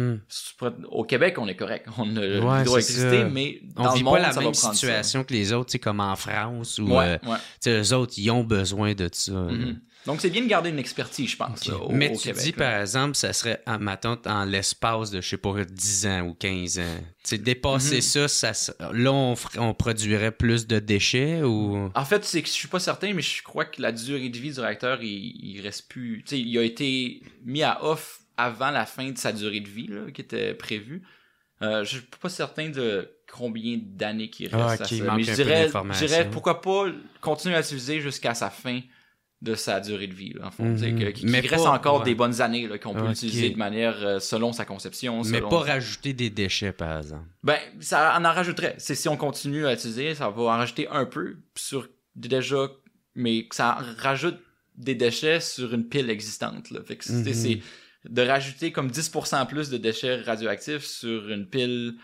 Au Québec, on est correct. On a l'hydroélectricité, mais dans le monde, ça va prendre ça. On vit pas la même situation que les autres, comme en France, où eux autres, ils ont besoin de ça. Donc, c'est bien de garder une expertise, je pense, là, mais au tu Québec. Dis, par exemple, ça serait, en l'espace de, je sais pas, 10 ans ou 15 ans. Dépasser ça, là, on produirait plus de déchets ou... En fait, c'est que je suis pas certain, mais je crois que la durée de vie du réacteur, il reste plus... Tu sais, il a été mis à off avant la fin de sa durée de vie, là, qui était prévue. Je suis pas certain de combien d'années qu'il reste à ça. Mais je dirais, pourquoi pas continuer à l'utiliser jusqu'à sa fin de sa durée de vie, là, en fond. Qu'il reste encore des bonnes années là, qu'on peut l'utiliser de manière selon sa conception. Mais pas rajouter des déchets, par exemple. Ben, ça en rajouterait. Si on continue à utiliser, ça va en rajouter un peu sur déjà, mais ça rajoute des déchets sur une pile existante. Là. Fait que c'est de rajouter comme 10% plus de déchets radioactifs sur une pile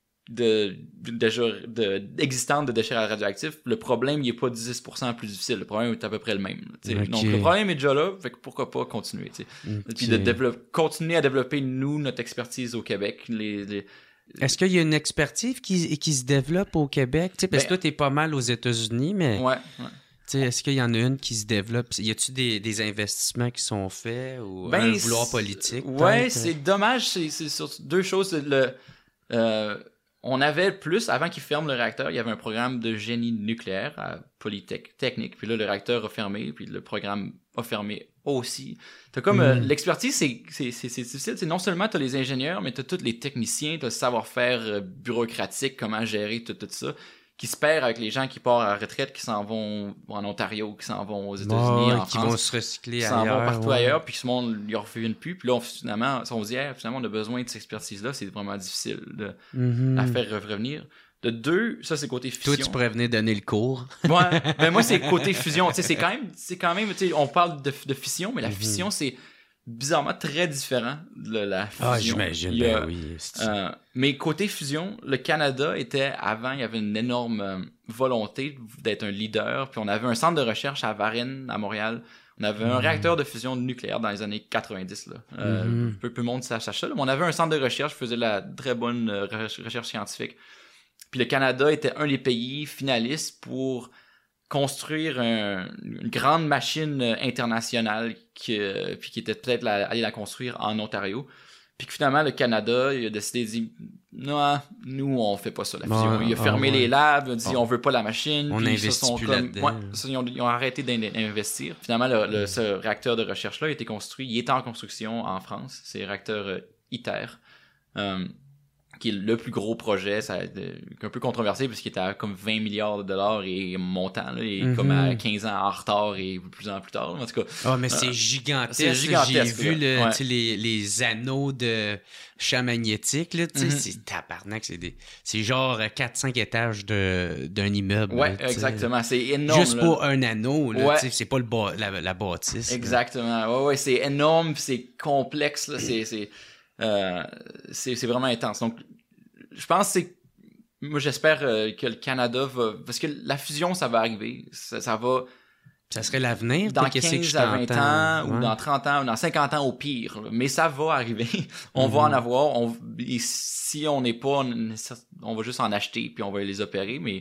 existante de déchets radioactifs. Le problème, il est pas 10% plus difficile. Le problème est à peu près le même. Donc, le problème est déjà là, fait que pourquoi pas continuer. Puis de continuer à développer, notre expertise au Québec. Est-ce qu'il y a une expertise qui se développe au Québec? Parce que toi, t'es pas mal aux États-Unis, mais... Est-ce qu'il y en a une qui se développe? Y a-tu des investissements qui sont faits ou un vouloir politique? C'est dommage. C'est sur deux choses. On avait plus, avant qu'ils ferment le réacteur, il y avait un programme de génie nucléaire à Polytechnique. Puis là, le réacteur a fermé, puis le programme a fermé aussi. T'as comme l'expertise, c'est difficile. C'est non seulement t'as les ingénieurs, mais t'as tous les techniciens, t'as le savoir-faire bureaucratique, comment gérer tout ça, qui se perd avec les gens qui partent à la retraite, qui s'en vont en Ontario, qui s'en vont aux États-Unis, en France, qui vont se recycler ailleurs, qui s'en vont partout ailleurs, puis tout le monde ils reviennent plus. Puis là, finalement, on a besoin de cette expertise-là, c'est vraiment difficile à faire revenir. De 2, ça, c'est côté fusion. Toi, tu pourrais venir donner le cours. Ouais, ben moi, c'est côté fusion. Tu sais, c'est quand même, tu sais, on parle de fission, mais la fission, c'est bizarrement très différent de la fusion. Ah, j'imagine, oui. Mais côté fusion, le Canada avant, il y avait une énorme volonté d'être un leader, puis on avait un centre de recherche à Varennes, à Montréal. On avait un réacteur de fusion nucléaire dans les années 90, là. Peu de monde sache ça, là, mais on avait un centre de recherche qui faisait de la très bonne recherche scientifique. Puis le Canada était un des pays finalistes pour construire une grande machine internationale puis qui était peut-être aller la construire en Ontario. Puis que finalement, le Canada, il a décidé de dire non, nous, on fait pas ça, la fusion. Il a fermé les labs, il a dit on veut pas la machine. On investit plus là-dedans. Ils ont arrêté d'investir. Finalement, ce réacteur de recherche-là a été construit. Il est en construction en France. C'est le réacteur ITER. Qui est le plus gros projet, ça a été un peu controversé parce qu'il était à comme 20 milliards de dollars et montant, là, et comme à 15 ans en retard et plus en plus tard. En tout cas, ah, mais c'est gigantesque. J'ai vu les anneaux de champ magnétique, là, c'est tabarnak, c'est genre 4-5 étages d'un immeuble. Ouais, là, exactement, c'est énorme. Juste pour un anneau, là, c'est pas la bâtisse. Exactement, ouais, c'est énorme, c'est complexe, là, c'est vraiment intense. Donc, je pense que moi, j'espère que le Canada va... Parce que la fusion, ça va arriver. Ça va... Ça serait l'avenir? Dans 15 à 20 ans, ou dans 30 ans, ou dans 50 ans au pire. Là. Mais ça va arriver. On va en avoir. Et si on n'est pas... On va juste en acheter, puis on va les opérer. Mais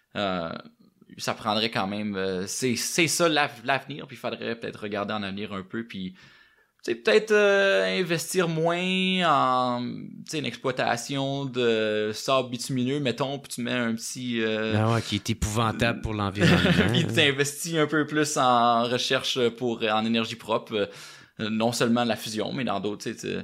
ça prendrait quand même... c'est ça l'avenir, puis il faudrait peut-être regarder en avenir un peu, puis... Tu sais, peut-être investir moins en une exploitation de sable bitumineux, mettons, puis tu mets un petit... qui est épouvantable pour l'environnement. Puis tu investis un peu plus en recherche en énergie propre, non seulement la fusion, mais dans d'autres, tu sais...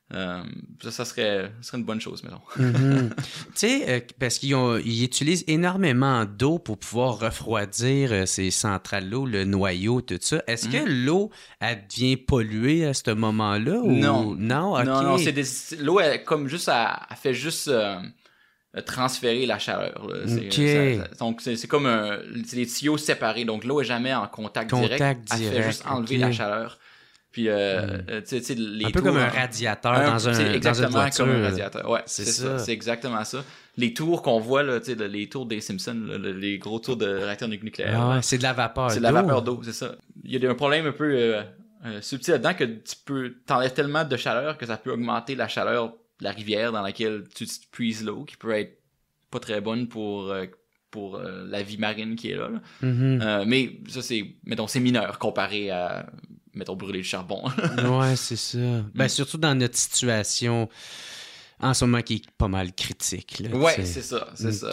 ça serait une bonne chose, mettons. Tu sais, parce qu'ils utilisent énormément d'eau pour pouvoir refroidir ces centrales-là, le noyau, tout ça. Est-ce que l'eau, elle devient polluée à ce moment-là? Ou... Non. Non, OK. Non, l'eau, elle fait juste transférer la chaleur. Là. Donc, c'est comme c'est des tuyaux séparés. Donc, l'eau est jamais en contact direct. Elle fait juste enlever la chaleur. Puis, tu sais, les un peu comme un radiateur dans une voiture. Exactement comme un radiateur. Ouais, c'est ça. C'est exactement ça. Les tours qu'on voit, là, tu sais, les tours des Simpsons, là, les gros tours de réacteurs nucléaires. Ah, c'est de la vapeur d'eau. C'est de la vapeur d'eau, c'est ça. Il y a un problème un peu subtil là-dedans que t'enlèves tellement de chaleur que ça peut augmenter la chaleur de la rivière dans laquelle tu puises l'eau, qui peut être pas très bonne pour la vie marine qui est là. Mais ça, c'est mineur comparé à... mettons, brûler le charbon. Ouais, c'est ça. Ben, surtout dans notre situation en ce moment qui est pas mal critique. Là, ouais, c'est ça.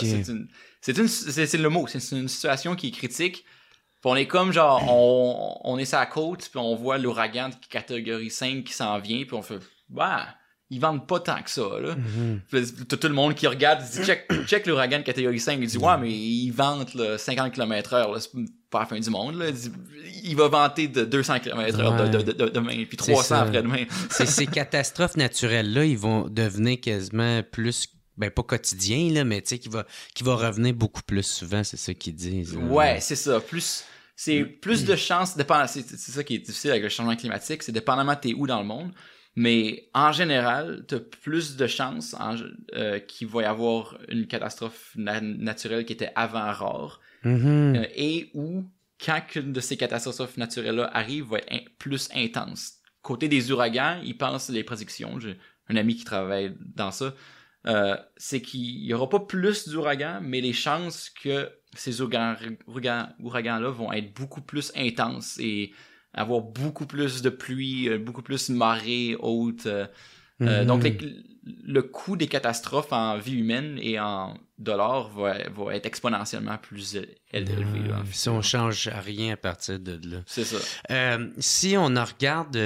C'est le mot. C'est une situation qui est critique. Puis on est comme genre, on est sur la côte, puis on voit l'ouragan de catégorie 5 qui s'en vient, puis on fait, bah, ils vendent pas tant que ça, là. Tout le monde qui regarde, il dit, check l'ouragan de catégorie 5, il dit, ouais, mais ils vendent, là, 50 km/h, là, c'est pas la fin du monde, là. Il va vanter de 200 km/h demain, puis 300 après-demain. Ces catastrophes naturelles-là, ils vont devenir quasiment plus, ben, pas quotidien, là, mais tu sais, qui va revenir beaucoup plus souvent, c'est ça qu'ils disent. Là. Ouais, c'est ça. C'est plus de chances, c'est ça qui est difficile avec le changement climatique, c'est dépendamment t'es où dans le monde. Mais en général, tu as plus de chances qu'il va y avoir une catastrophe naturelle qui était avant rare. Et où, quand une de ces catastrophes naturelles-là arrive, va être plus intense. Côté des ouragans, ils pensent les prédictions. J'ai un ami qui travaille dans ça. C'est qu'il n'y aura pas plus d'ouragans, mais les chances que ces ouragans-là vont être beaucoup plus intenses et avoir beaucoup plus de pluie, beaucoup plus de marée haute. Donc, le coût des catastrophes en vie humaine et en dollars va être exponentiellement plus élevé. Là, si on change rien à partir de là. C'est ça. Si on en regarde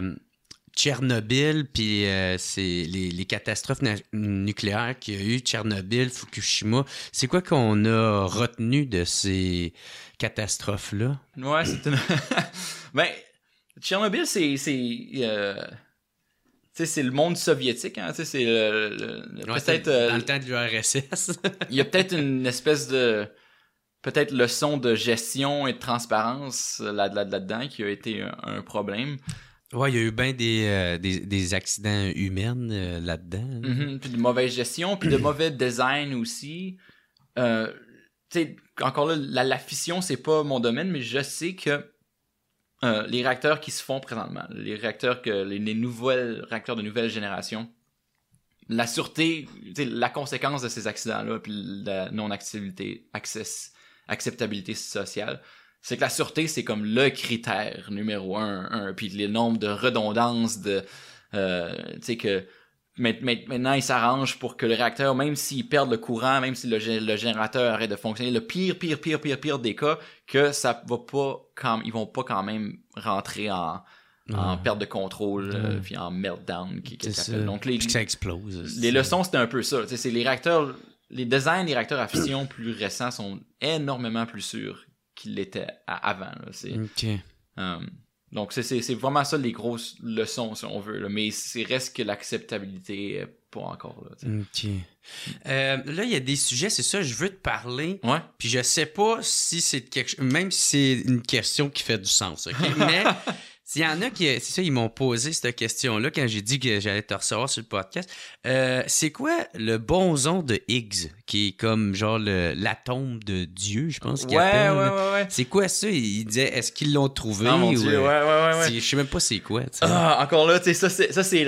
Tchernobyl, puis c'est les catastrophes nucléaires qu'il y a eu, Tchernobyl, Fukushima, c'est quoi qu'on a retenu de ces catastrophes-là? Ouais, c'est une... Ben, Tchernobyl, c'est c'est le monde soviétique, hein, tu sais, c'est peut-être... dans le temps de l'URSS. Il y a peut-être une espèce de... Peut-être leçon de gestion et de transparence là-dedans qui a été un problème. Ouais, il y a eu bien des accidents humains là-dedans. Mm-hmm. Puis de mauvaise gestion, puis de mauvais design aussi. Tu sais, encore là, la fission, c'est pas mon domaine, mais je sais que les réacteurs qui se font présentement, les réacteurs les nouvelles réacteurs de nouvelle génération, la sûreté, la conséquence de ces accidents-là, puis la acceptabilité sociale, c'est que la sûreté, c'est comme le critère numéro un, puis les nombres de redondances tu sais que maintenant ils s'arrangent pour que le réacteur, même s'ils perdent le courant, même si le générateur arrête de fonctionner, le pire des cas, que ça va pas ils vont pas quand même rentrer en perte de contrôle, puis en meltdown donc puis que ça explose. Les leçons, c'était un peu ça, tu sais, c'est les réacteurs, les designs des réacteurs à fission plus récents sont énormément plus sûrs qu'ils l'étaient avant, là. Donc c'est vraiment ça les grosses leçons, si on veut, là. Mais c'est reste que l'acceptabilité pas encore là. Là, il y a des sujets, c'est ça, je veux te parler. Ouais. Puis je sais pas si c'est quelque chose, même si c'est une question qui fait du sens, ok? Mais s'il y en a c'est ça, ils m'ont posé cette question-là quand j'ai dit que j'allais te recevoir sur le podcast. C'est quoi le boson de Higgs, qui est comme genre l'atome de Dieu, je pense qu'il appelle. Ouais. C'est quoi ça? Il disait, est-ce qu'ils l'ont trouvé? Ah, mon Dieu, ouais. Je sais même pas c'est quoi. T'sais. Encore là, tu sais, ça c'est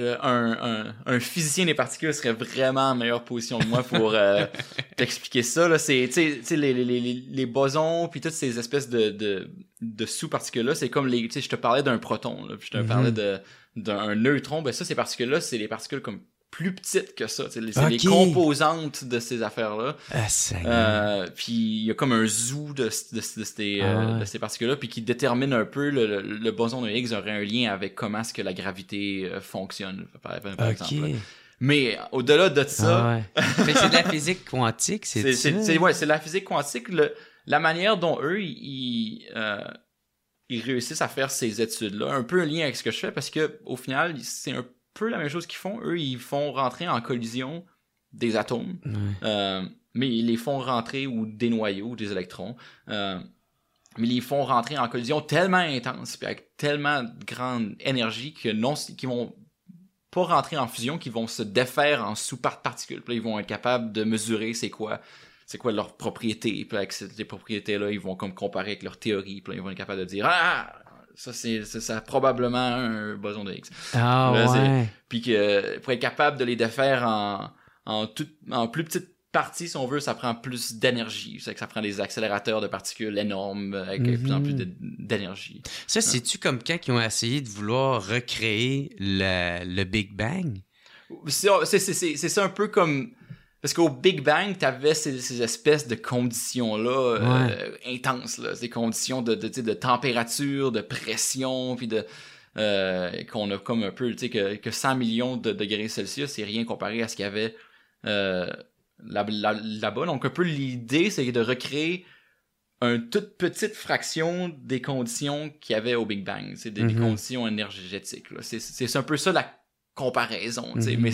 un physicien des particules serait vraiment en meilleure position que moi pour t'expliquer ça. Là, c'est, tu sais, les bosons puis toutes ces espèces de sous-particules-là, c'est comme tu sais, je te parlais d'un proton, là, puis je te parlais d'un neutron. Ben ça, ces particules-là, c'est les particules comme plus petites que ça. C'est les composantes de ces affaires-là. Puis il y a comme un zoo de ces particules-là, puis qui détermine un peu le boson de Higgs aurait un lien avec comment est-ce que la gravité fonctionne, par exemple. Mais au-delà de ça... Fait que c'est de la physique quantique, c'est ça? C'est de la physique quantique. La manière dont eux, ils réussissent à faire ces études-là, un peu un lien avec ce que je fais, parce que au final, c'est un peu la même chose qu'ils font. Eux, ils font rentrer en collision des atomes, mais ils les font rentrer, ou des noyaux, des électrons, mais ils les font rentrer en collision tellement intense, puis avec tellement de grande énergie qu'ils vont pas rentrer en fusion, qu'ils vont se défaire en sous-particules. Puis là, ils vont être capables de mesurer c'est quoi leurs propriétés. Puis avec ces propriétés-là, ils vont comme comparer avec leur théorie. Puis là, ils vont être capables de dire ça a probablement un boson de Higgs. Puis que pour être capable de les défaire en plus petites parties, si on veut, ça prend plus d'énergie. C'est que ça prend des accélérateurs de particules énormes avec de plus en plus d'énergie. Ça, c'est-tu comme quand ils ont essayé de vouloir recréer le Big Bang? C'est ça un peu comme... Parce qu'au Big Bang, t'avais ces espèces de conditions-là intenses, là, ces conditions de température, de pression, puis qu'on a comme un peu, tu sais, que 100 millions de degrés Celsius, c'est rien comparé à ce qu'il y avait là-bas. Donc un peu l'idée, c'est de recréer une toute petite fraction des conditions qu'il y avait au Big Bang, c'est des conditions énergétiques, là. C'est un peu ça la comparaison, tu sais, mais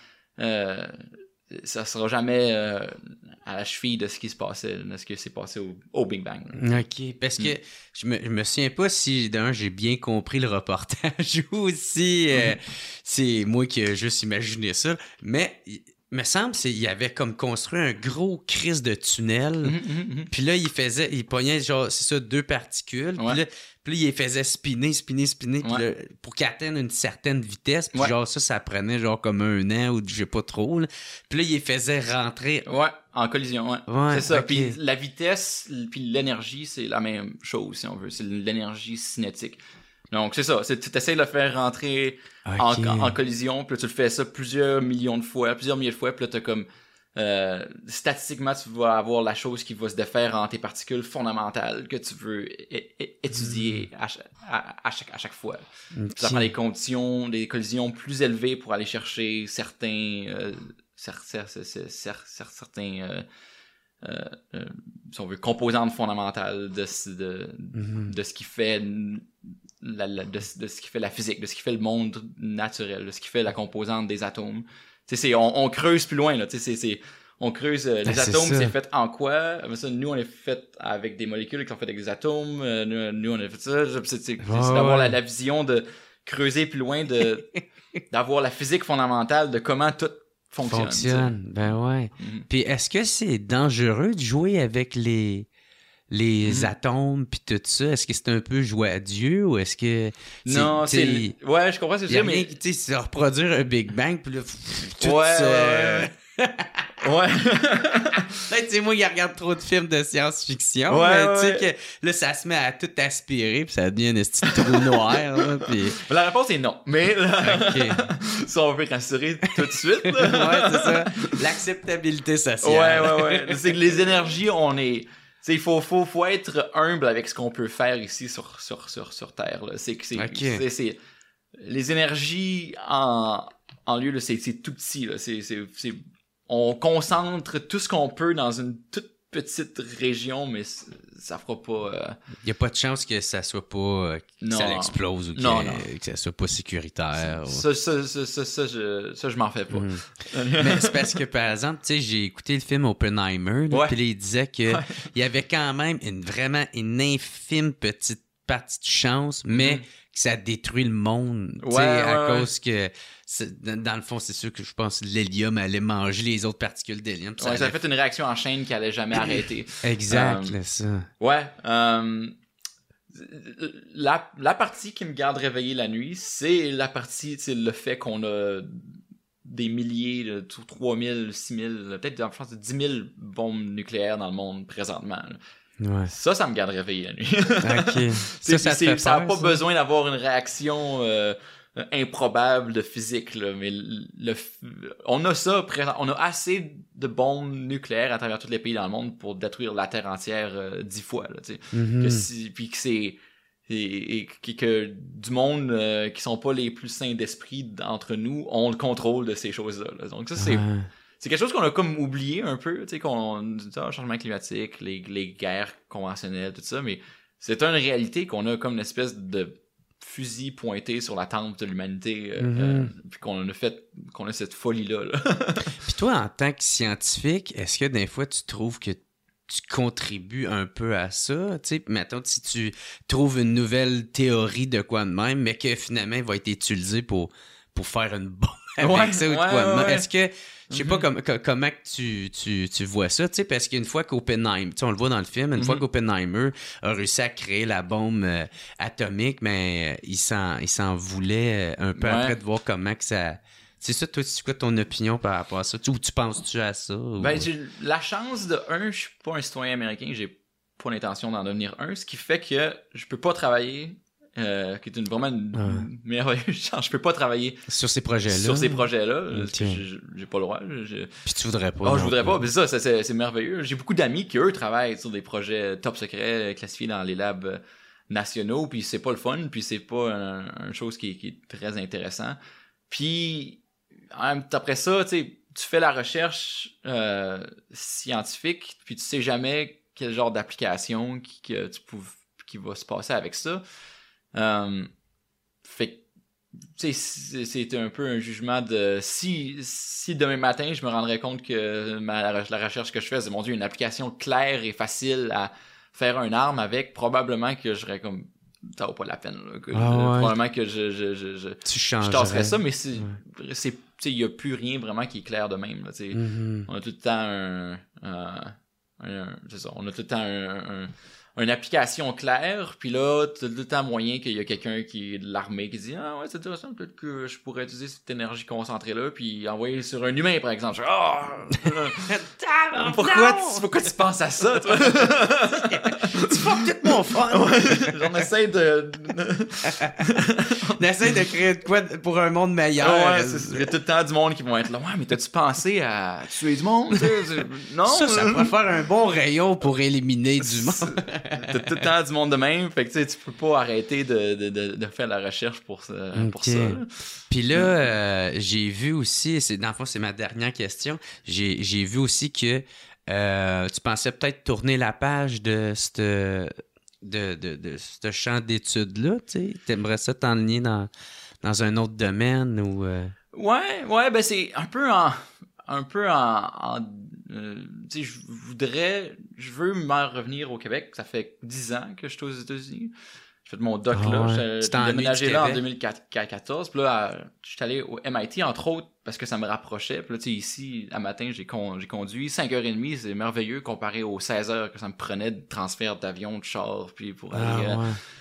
ça sera jamais à la cheville de ce qui se passait, de ce qui s'est passé au Big Bang. OK, parce que je me souviens pas si d'un j'ai bien compris le reportage ou si c'est moi qui ai juste imaginé ça, mais me semble il avait comme construit un gros crise de tunnel. Puis là il pognait genre c'est ça 2 particules. Puis là, il les faisait spinner. Puis là, pour qu'ils atteignent une certaine vitesse. Puis genre ça prenait genre comme 1 an ou je sais pas trop. Là. Puis là, il les faisait rentrer. En collision, c'est ça. Puis la vitesse, puis l'énergie, c'est la même chose, si on veut. C'est l'énergie cinétique. Donc, c'est ça. Tu essaies de le faire rentrer en collision. Puis là, tu le fais ça plusieurs milliers de fois. Puis là, t'as comme... statistiquement, tu vas avoir la chose qui va se défaire en tes particules fondamentales que tu veux étudier à chaque fois. Ça prend des collisions plus élevées pour aller chercher certains si on veut, composantes fondamentales de ce qui fait de ce qui fait la physique, de ce qui fait le monde naturel, de ce qui fait la composante des atomes. Tu sais, on creuse plus loin, là. Tu sais, on creuse les atomes, c'est fait en quoi? Mais ça, nous, on est fait avec des molécules qui sont faites avec des atomes. Nous, on a fait ça. C'est d'avoir la vision de creuser plus loin, d'avoir la physique fondamentale de comment tout fonctionne. Ben ouais. Puis est-ce que c'est dangereux de jouer avec les atomes puis tout ça? Est-ce que c'est un peu jouer à Dieu ou est-ce que... Non, c'est... Ouais, je comprends ce que tu veux dire, mais... Tu sais, c'est reproduire un Big Bang puis là... Ouais. Peut-être c'est moi qui regarde trop de films de science-fiction, mais tu sais que là, ça se met à tout aspirer puis ça devient un petit trou noir. Là, pis... La réponse est non, mais là, ça on veut rassurer tout de suite. Ouais, c'est ça. L'acceptabilité sociale. Ouais. C'est que les énergies, on est... Il faut être humble avec ce qu'on peut faire ici sur Terre. Là. C'est les énergies en lieu, là, c'est tout petit. Là. On concentre tout ce qu'on peut dans une toute petite région, mais ça fera pas... Il n'y a pas de chance que ça soit pas... que ça explose ou que ça soit pas sécuritaire. Ça, je m'en fais pas. Mais c'est parce que, par exemple, tu sais, j'ai écouté le film Oppenheimer, puis il disait que il y avait quand même vraiment une infime petite partie de chance, mais que ça détruit le monde, tu sais, à cause que... Dans le fond, c'est sûr que je pense que l'hélium allait manger les autres particules d'hélium. Ça a fait une réaction en chaîne qui allait jamais arrêter. Exact, ça. Ouais. La partie qui me garde réveillé la nuit, c'est la partie, le fait qu'on a des milliers, 3000, 6000, peut-être en France, 10 000 bombes nucléaires dans le monde présentement. Ouais. Ça me garde réveillé la nuit. OK. Ça n'a pas besoin d'avoir une réaction... improbable de physique, là, mais on a ça présent, on a assez de bombes nucléaires à travers tous les pays dans le monde pour détruire la Terre entière 10 fois, là, tu sais. Puis que c'est que du monde qui sont pas les plus sains d'esprit entre nous ont le contrôle de ces choses-là. Là. Donc ça, c'est quelque chose qu'on a comme oublié un peu, tu sais, changement climatique, les guerres conventionnelles, tout ça, mais c'est une réalité qu'on a comme une espèce de fusil pointé sur la tempe de l'humanité, puis qu'on a cette folie-là. Là. Puis toi, en tant que scientifique, est-ce que des fois tu trouves que tu contribues un peu à ça? Tu sais, mettons, si tu trouves une nouvelle théorie de quoi de même, mais que finalement, elle va être utilisée pour faire une bombe avec ça ou de quoi de même. Est-ce que... Je sais pas comment que tu vois ça, tu sais, parce qu'une fois qu'Oppenheimer, tu sais, on le voit dans le film, une fois qu'Oppenheimer a réussi à créer la bombe atomique, mais il s'en voulait un peu après de voir comment que ça... C'est ça, toi, c'est quoi ton opinion par rapport à ça? Ou tu penses-tu à ça? Ou... Ben, j'ai la chance de, je suis pas un citoyen américain, j'ai pas l'intention d'en devenir un, ce qui fait que je peux pas travailler... qui est vraiment une merveilleuse chance. Je peux pas travailler sur ces projets-là. J'ai pas le droit. Puis tu voudrais pas. Oh, je voudrais pas. Mais ça, c'est merveilleux. J'ai beaucoup d'amis qui, eux, travaillent sur des projets top secrets classifiés dans les labs nationaux. Puis c'est pas le fun. Puis c'est pas une chose qui est très intéressant. Puis après ça, tu fais la recherche scientifique. Puis tu sais jamais quel genre d'application qui va se passer avec ça. Fait que c'est un peu un jugement de si demain matin je me rendrais compte que la recherche que je fais, c'est mon Dieu, une application claire et facile à faire une arme avec, probablement que je serais comme ça vaut pas la peine là, probablement que je tasserais ça, mais il y a plus rien vraiment qui est clair de même là, on a tout le temps c'est ça, on a tout le temps une application claire, puis là, t'as tout le temps moyen qu'il y a quelqu'un qui est de l'armée qui dit « Ah ouais, c'est intéressant, peut-être que je pourrais utiliser cette énergie concentrée-là, puis envoyer sur un humain, par exemple. » Pourquoi tu penses à ça, toi? Tu fuck peut-être mon fun! On essaie de... On essaie de créer de quoi pour un monde meilleur. Il y a tout le temps du monde qui vont être là. « Ouais, mais t'as-tu pensé à tuer du monde? » Non? Ça pourrait faire un bon rayon pour éliminer du monde. T'as tout le temps du monde de même, fait que tu peux pas arrêter de faire la recherche pour ça. Puis là, j'ai vu aussi, dans le fond, c'est ma dernière question, j'ai vu aussi que tu pensais peut-être tourner la page de de ce champ d'études-là, tu sais? T'aimerais ça t'enligner dans un autre domaine ou... Ouais, ben c'est un peu tu sais, je veux m'en revenir au Québec. Ça fait 10 ans que je suis aux États-Unis. J'ai fait mon doc là. J'ai déménagé là en 2014. Puis là, je suis allé au MIT, entre autres, parce que ça me rapprochait. Puis là, tu sais, ici, à matin, j'ai conduit 5h30. C'est merveilleux comparé aux 16h que ça me prenait de transfert d'avion, de char, puis pour aller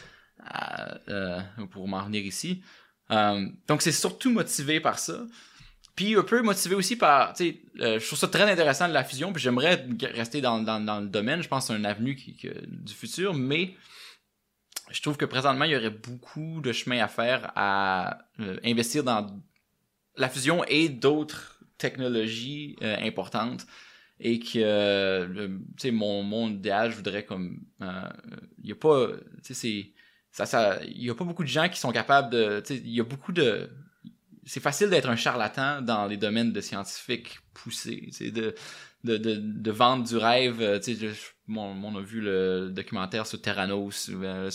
pour m'en venir ici. Donc, c'est surtout motivé par ça. Puis un peu motivé aussi par, tu sais, je trouve ça très intéressant de la fusion, puis j'aimerais rester dans le domaine. Je pense que c'est une avenue du futur, mais je trouve que présentement, il y aurait beaucoup de chemin à faire à investir dans la fusion et d'autres technologies importantes. Et que, tu sais, mon idéal, je voudrais comme... il y a pas... Tu sais, il y a pas beaucoup de gens qui sont capables de... Tu sais, il y a beaucoup de... C'est facile d'être un charlatan dans les domaines de scientifiques poussés, tu sais, de vendre du rêve. Tu sais, on a vu le documentaire sur Theranos,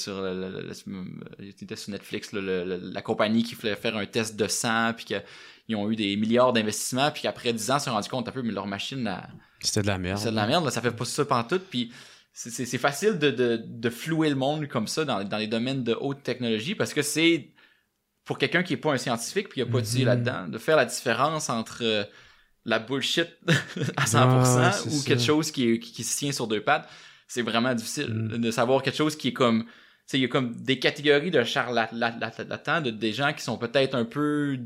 c'était sur Netflix, la compagnie qui voulait faire un test de sang, puis qu'ils ont eu des milliards d'investissements, puis qu'après 10 ans, ils se sont rendus compte un peu, mais leur machine... C'était de la merde. C'est de la merde, là, ça fait pas ça pantoute, puis c'est facile de flouer le monde comme ça dans les domaines de haute technologie, parce que c'est... pour quelqu'un qui est pas un scientifique puis qui a pas étudié là-dedans, de faire la différence entre la bullshit à 100% ou quelque chose qui se tient sur deux pattes, c'est vraiment difficile de savoir quelque chose qui est comme... Tu sais, il y a comme des catégories de charlatans, des gens qui sont peut-être un peu...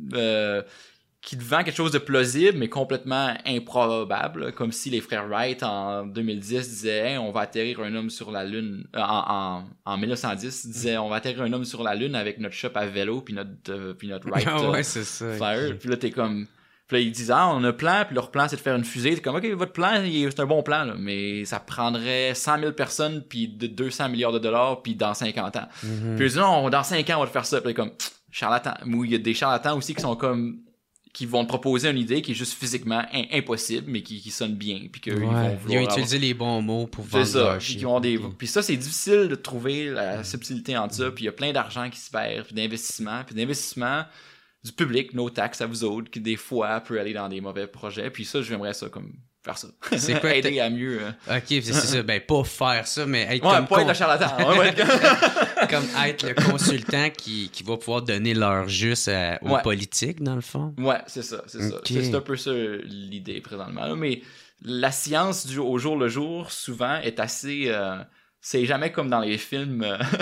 qui te vendent quelque chose de plausible, mais complètement improbable, comme si les frères Wright, en 2010, disaient hey, « on va atterrir un homme sur la Lune », en 1910, disaient « on va atterrir un homme sur la Lune avec notre shop à vélo puis notre Wright c'est ça, Flyer. Okay. Puis là, t'es comme... Puis là, ils disent « ah, on a un plan », puis leur plan, c'est de faire une fusée. T'es comme « ok, votre plan, c'est un bon plan, là, mais ça prendrait 100 000 personnes, puis de 200 milliards de dollars, puis dans 50 ans. Puis ils disent « non, dans 5 ans, on va faire ça. » Puis comme « charlatan ». Ou il y a des charlatans aussi qui sont comme... qui vont te proposer une idée qui est juste physiquement impossible, mais qui sonne bien, puis qu'ils vont vouloir... Ils ont utilisé les bons mots pour vendre leur shit. Puis ça, c'est difficile de trouver la subtilité entre ça, puis il y a plein d'argent qui se perd, puis d'investissement du public, nos taxes à vous autres, qui des fois peut aller dans des mauvais projets, puis ça, j'aimerais ça comme faire ça. C'est quoi aider à mieux... Ok, c'est ça. Ben, pas faire ça, mais être comme... pas être le charlatan. Comme être le consultant qui va pouvoir donner l'heure juste aux politiques, dans le fond. Ouais, c'est ça. C'est un peu ça l'idée, présentement. Là. Mais la science au jour le jour, souvent, est assez... c'est jamais comme dans les films...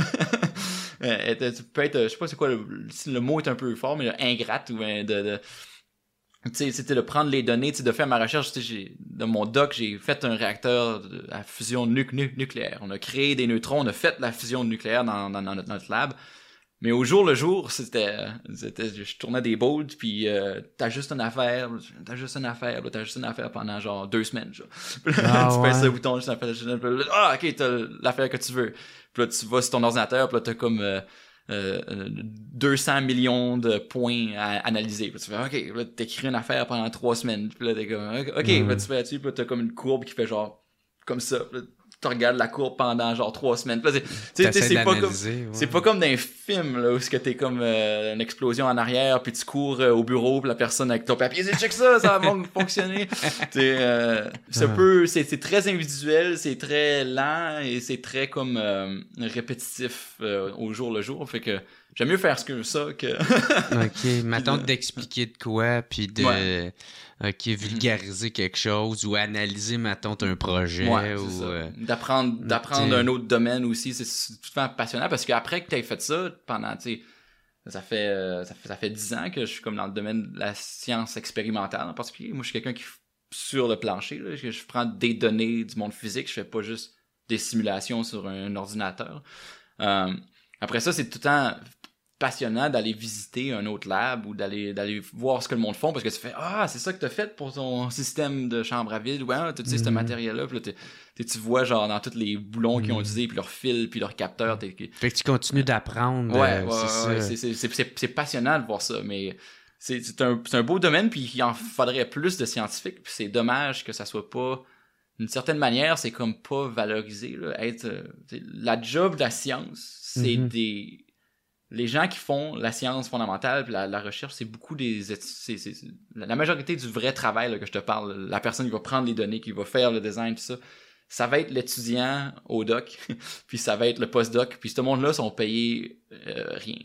tu peux être... Je sais pas c'est quoi, le mot est un peu fort, mais ingrate ou tu sais, c'était de prendre les données, tu sais, de faire ma recherche, tu sais, dans mon doc, j'ai fait un réacteur à fusion nucléaire. On a créé des neutrons, on a fait la fusion nucléaire dans notre lab. Mais au jour le jour, je tournais des bolts, puis t'as juste une affaire pendant genre 2 semaines. Genre. Tu pèses le bouton, ok, t'as l'affaire que tu veux. Puis là, tu vas sur ton ordinateur, puis là, t'as comme 200 millions de points à analyser. Puis tu fais, ok, là, t'écris une affaire pendant 3 semaines. Puis là, t'es comme, ok, là, tu fais là-dessus, puis là, t'as comme une courbe qui fait genre, comme ça. Puis là, tu regardes la courbe pendant genre 3 semaines. Puis là, c'est pas comme dans un film, là, où t'es comme une explosion en arrière, puis tu cours au bureau, puis la personne avec ton papier, check ça va fonctionner. C'est très individuel, c'est très lent, et c'est très comme répétitif au jour le jour. Fait que j'aime mieux faire ça que... Ok, mettons d'expliquer de quoi, puis de... Ok, vulgariser quelque chose ou analyser, mettons, un projet. D'apprendre un autre domaine aussi, c'est tout le temps passionnant parce qu'après que tu aies fait ça, pendant, tu sais, ça fait 10 ans que je suis comme dans le domaine de la science expérimentale en particulier. Moi, je suis quelqu'un qui, sur le plancher, là, je prends des données du monde physique, je fais pas juste des simulations sur un ordinateur. Après ça, c'est tout le temps passionnant d'aller visiter un autre lab ou d'aller voir ce que le monde font parce que tu fais c'est ça que t'as fait pour ton système de chambre à vide, ouais, tu sais ce matériel-là, puis là tu vois genre dans tous les boulons qu'ils ont utilisés, puis leurs fils, puis leurs capteurs, fait que tu continues d'apprendre. C'est passionnant de voir ça, mais c'est un beau domaine, puis il en faudrait plus de scientifiques, puis c'est dommage que ça soit pas d'une certaine manière, c'est comme pas valorisé, là. La job de la science, c'est les gens qui font la science fondamentale puis la recherche, c'est beaucoup la majorité du vrai travail là, que je te parle, la personne qui va prendre les données, qui va faire le design, tout ça, ça va être l'étudiant au doc, puis ça va être le postdoc, puis ce monde-là sont payés rien.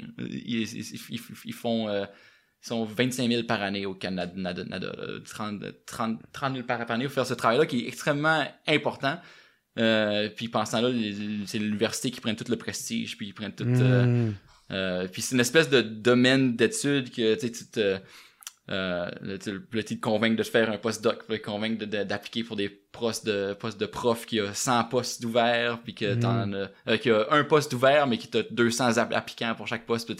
Ils font... Ils sont 25 000 par année au Canada, 30 000 par année pour faire ce travail-là qui est extrêmement important. Puis pendant ce temps-là, c'est l'université qui prend tout le prestige, puis ils prennent tout... puis c'est une espèce de domaine d'études que tu te convaincs de faire un postdoc, tu te convaincs d'appliquer pour des postes de prof qui a 100 postes ouverts, puis que qu'il y a un poste ouvert, mais qui t'a 200 applicants pour chaque poste.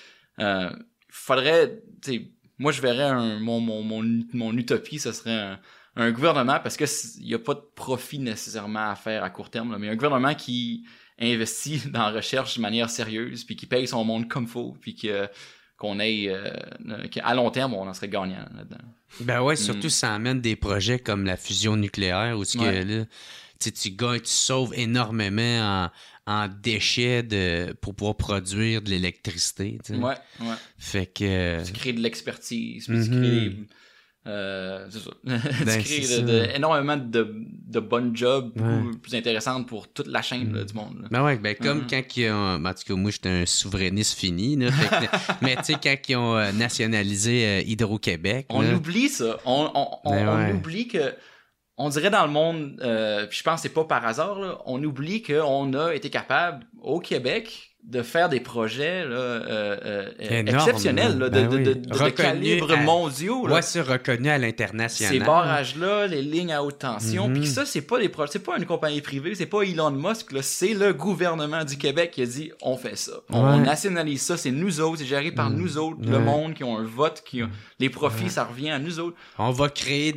Faudrait, moi je verrais mon utopie, ce serait un gouvernement, parce que il y a pas de profit nécessairement à faire à court terme, là, mais un gouvernement qui investit dans la recherche de manière sérieuse, puis qui paye son monde comme faut, puis qu'on ait qu'à long terme on en serait gagnant là-dedans. Ben ouais, surtout ça amène des projets comme la fusion nucléaire où que là, tu gagnes, tu sauves énormément en déchets pour pouvoir produire de l'électricité. T'sais. Ouais. Fait que... Tu crées de l'expertise, puis tu crées... c'est ça. Tu crées énormément de bonnes jobs beaucoup plus intéressantes pour toute la chaîne là, du monde. Là. Ben comme quand ils ont... En tout cas, moi, j'étais un souverainiste fini. Là, mais tu sais, quand ils ont nationalisé Hydro-Québec... On oublie ça. On oublie que... On dirait dans le monde, puis je pense que c'est pas par hasard, là, on oublie qu'on a été capable, au Québec, de faire des projets là, exceptionnels, là, de calibre mondiaux. Là. Ouais, c'est reconnu à l'international. Ces barrages-là, les lignes à haute tension, puis ça, c'est pas des projets, c'est pas une compagnie privée, c'est pas Elon Musk, là, c'est le gouvernement du Québec qui a dit on fait ça. On nationalise ça, c'est nous autres, c'est géré par nous autres, le monde qui ont un vote, qui ont les profits, ça revient à nous autres. On va créer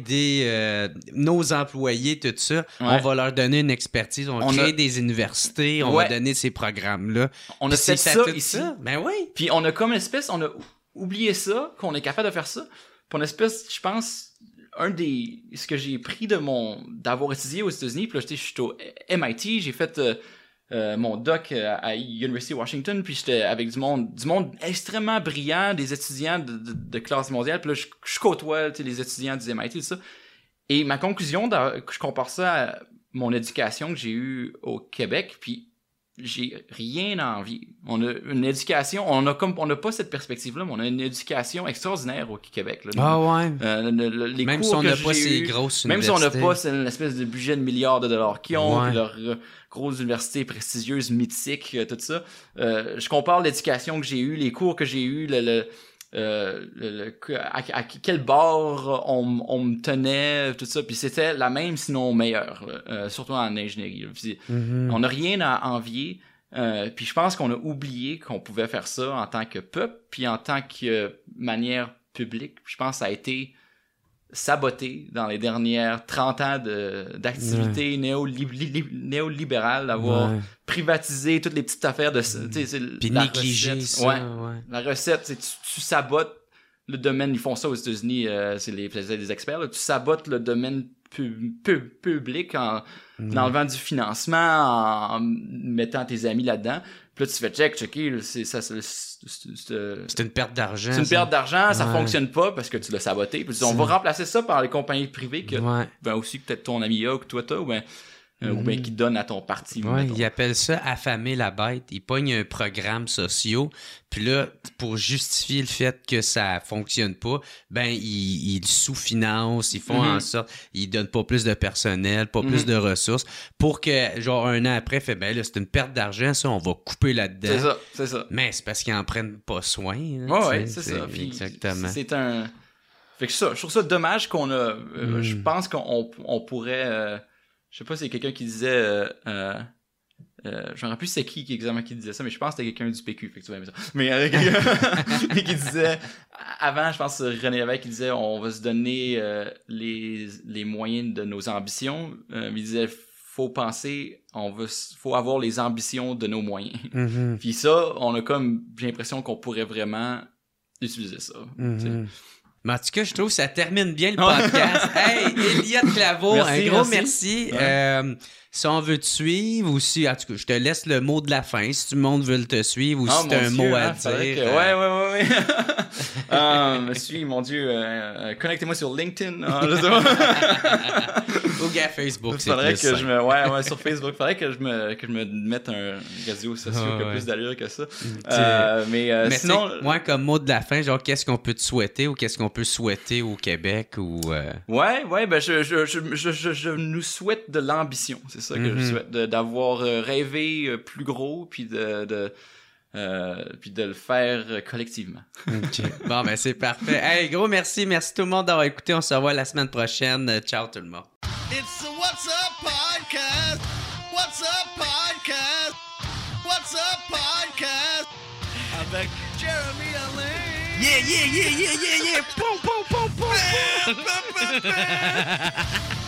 nos employés, tout ça, on va leur donner une expertise, on va créer des universités, on va donner ces programmes-là. On a fait ça ici. Ben oui. Puis on a comme une espèce, on a oublié ça, qu'on est capable de faire ça. Puis une espèce, je pense, ce que j'ai pris d'avoir étudié aux États-Unis, puis là, je suis au MIT, j'ai fait mon doc à University of Washington, puis j'étais avec du monde extrêmement brillant, des étudiants de classe mondiale, puis là, je côtoie les étudiants du MIT, tout ça. Et ma conclusion, je compare ça à mon éducation que j'ai eue au Québec, puis j'ai rien à envier. On a une éducation, on n'a pas cette perspective-là, mais on a une éducation extraordinaire au Québec. Là. Ah ouais. Les même cours si on que n'a pas j'ai ces eu, grosses même universités. si on n'a pas une espèce de budget de milliards de dollars qu'ils ont, puis leurs grosses universités prestigieuses, mythiques, tout ça. Je compare l'éducation que j'ai eue, les cours que j'ai eus, à quel bord on me tenait, tout ça, puis c'était la même sinon meilleure, surtout en ingénierie. On n'a rien à envier, puis je pense qu'on a oublié qu'on pouvait faire ça en tant que peuple, puis en tant que manière publique. Puis je pense que ça a été saboté dans les dernières 30 ans d'activité néolibérale, d'avoir privatisé toutes les petites affaires de puis négliger ça. La recette, c'est tu sabotes le domaine, ils font ça aux États-Unis, c'est des experts, là, tu sabotes le domaine public en enlevant du financement, en mettant tes amis là-dedans. Puis là, tu fais checker, c'est une perte d'argent. C'est une perte d'argent, ça fonctionne pas parce que tu l'as saboté. Puis on va remplacer ça par les compagnies privées que aussi peut-être ton ami a ou que toi t'as, ou bien qui donne à ton parti. Ouais, ils appellent ça affamer la bête. Ils pognent un programme social, puis là, pour justifier le fait que ça fonctionne pas, ben ils sous-financent, ils font en sorte, ils donnent pas plus de personnel, pas plus de ressources, pour que genre un an après, ben là c'est une perte d'argent, ça on va couper là-dedans. C'est ça. Mais c'est parce qu'ils en prennent pas soin. Ouais, c'est ça. Puis, exactement. C'est un. Fait que ça, je trouve ça dommage qu'on a. Je pense qu'on pourrait. Je sais pas si c'est quelqu'un qui disait je me rappelle plus c'est qui exactement qui disait ça, mais je pense que c'était quelqu'un du PQ, fait que tu vas aimer ça. Mais qui disait avant, je pense que René Lévesque qui disait on va se donner les moyens de nos ambitions. Il disait faut avoir les ambitions de nos moyens. Puis ça, on a comme j'ai l'impression qu'on pourrait vraiment utiliser ça. Mais en tout cas, je trouve que ça termine bien le podcast. Hey, Elliott Claveau, un gros merci. Ouais. Si on veut te suivre ou si, en tout cas, je te laisse le mot de la fin. Si tout le monde veut te suivre ou si tu as un mot à dire. Ouais. Me suis, mon Dieu, connectez-moi sur LinkedIn. Je sais pas. Ou gars Facebook, c'est faudrait plus que simple. je me sur Facebook, faudrait que je me mette un réseau social qui a plus d'allure que ça. Mais sinon comme mot de la fin, genre qu'est-ce qu'on peut te souhaiter ou qu'est-ce qu'on peut souhaiter au Québec ou Ouais, ben je nous souhaite de l'ambition, c'est ça que je souhaite, d'avoir rêvé plus gros puis de le faire collectivement. OK. Bon, ben c'est parfait. Hey, gros merci tout le monde d'avoir écouté. On se revoit la semaine prochaine. Ciao tout le monde. It's the What's Up Podcast. What's Up Podcast. What's Up Podcast. Avec Jeremy Alain. Yeah. Boom.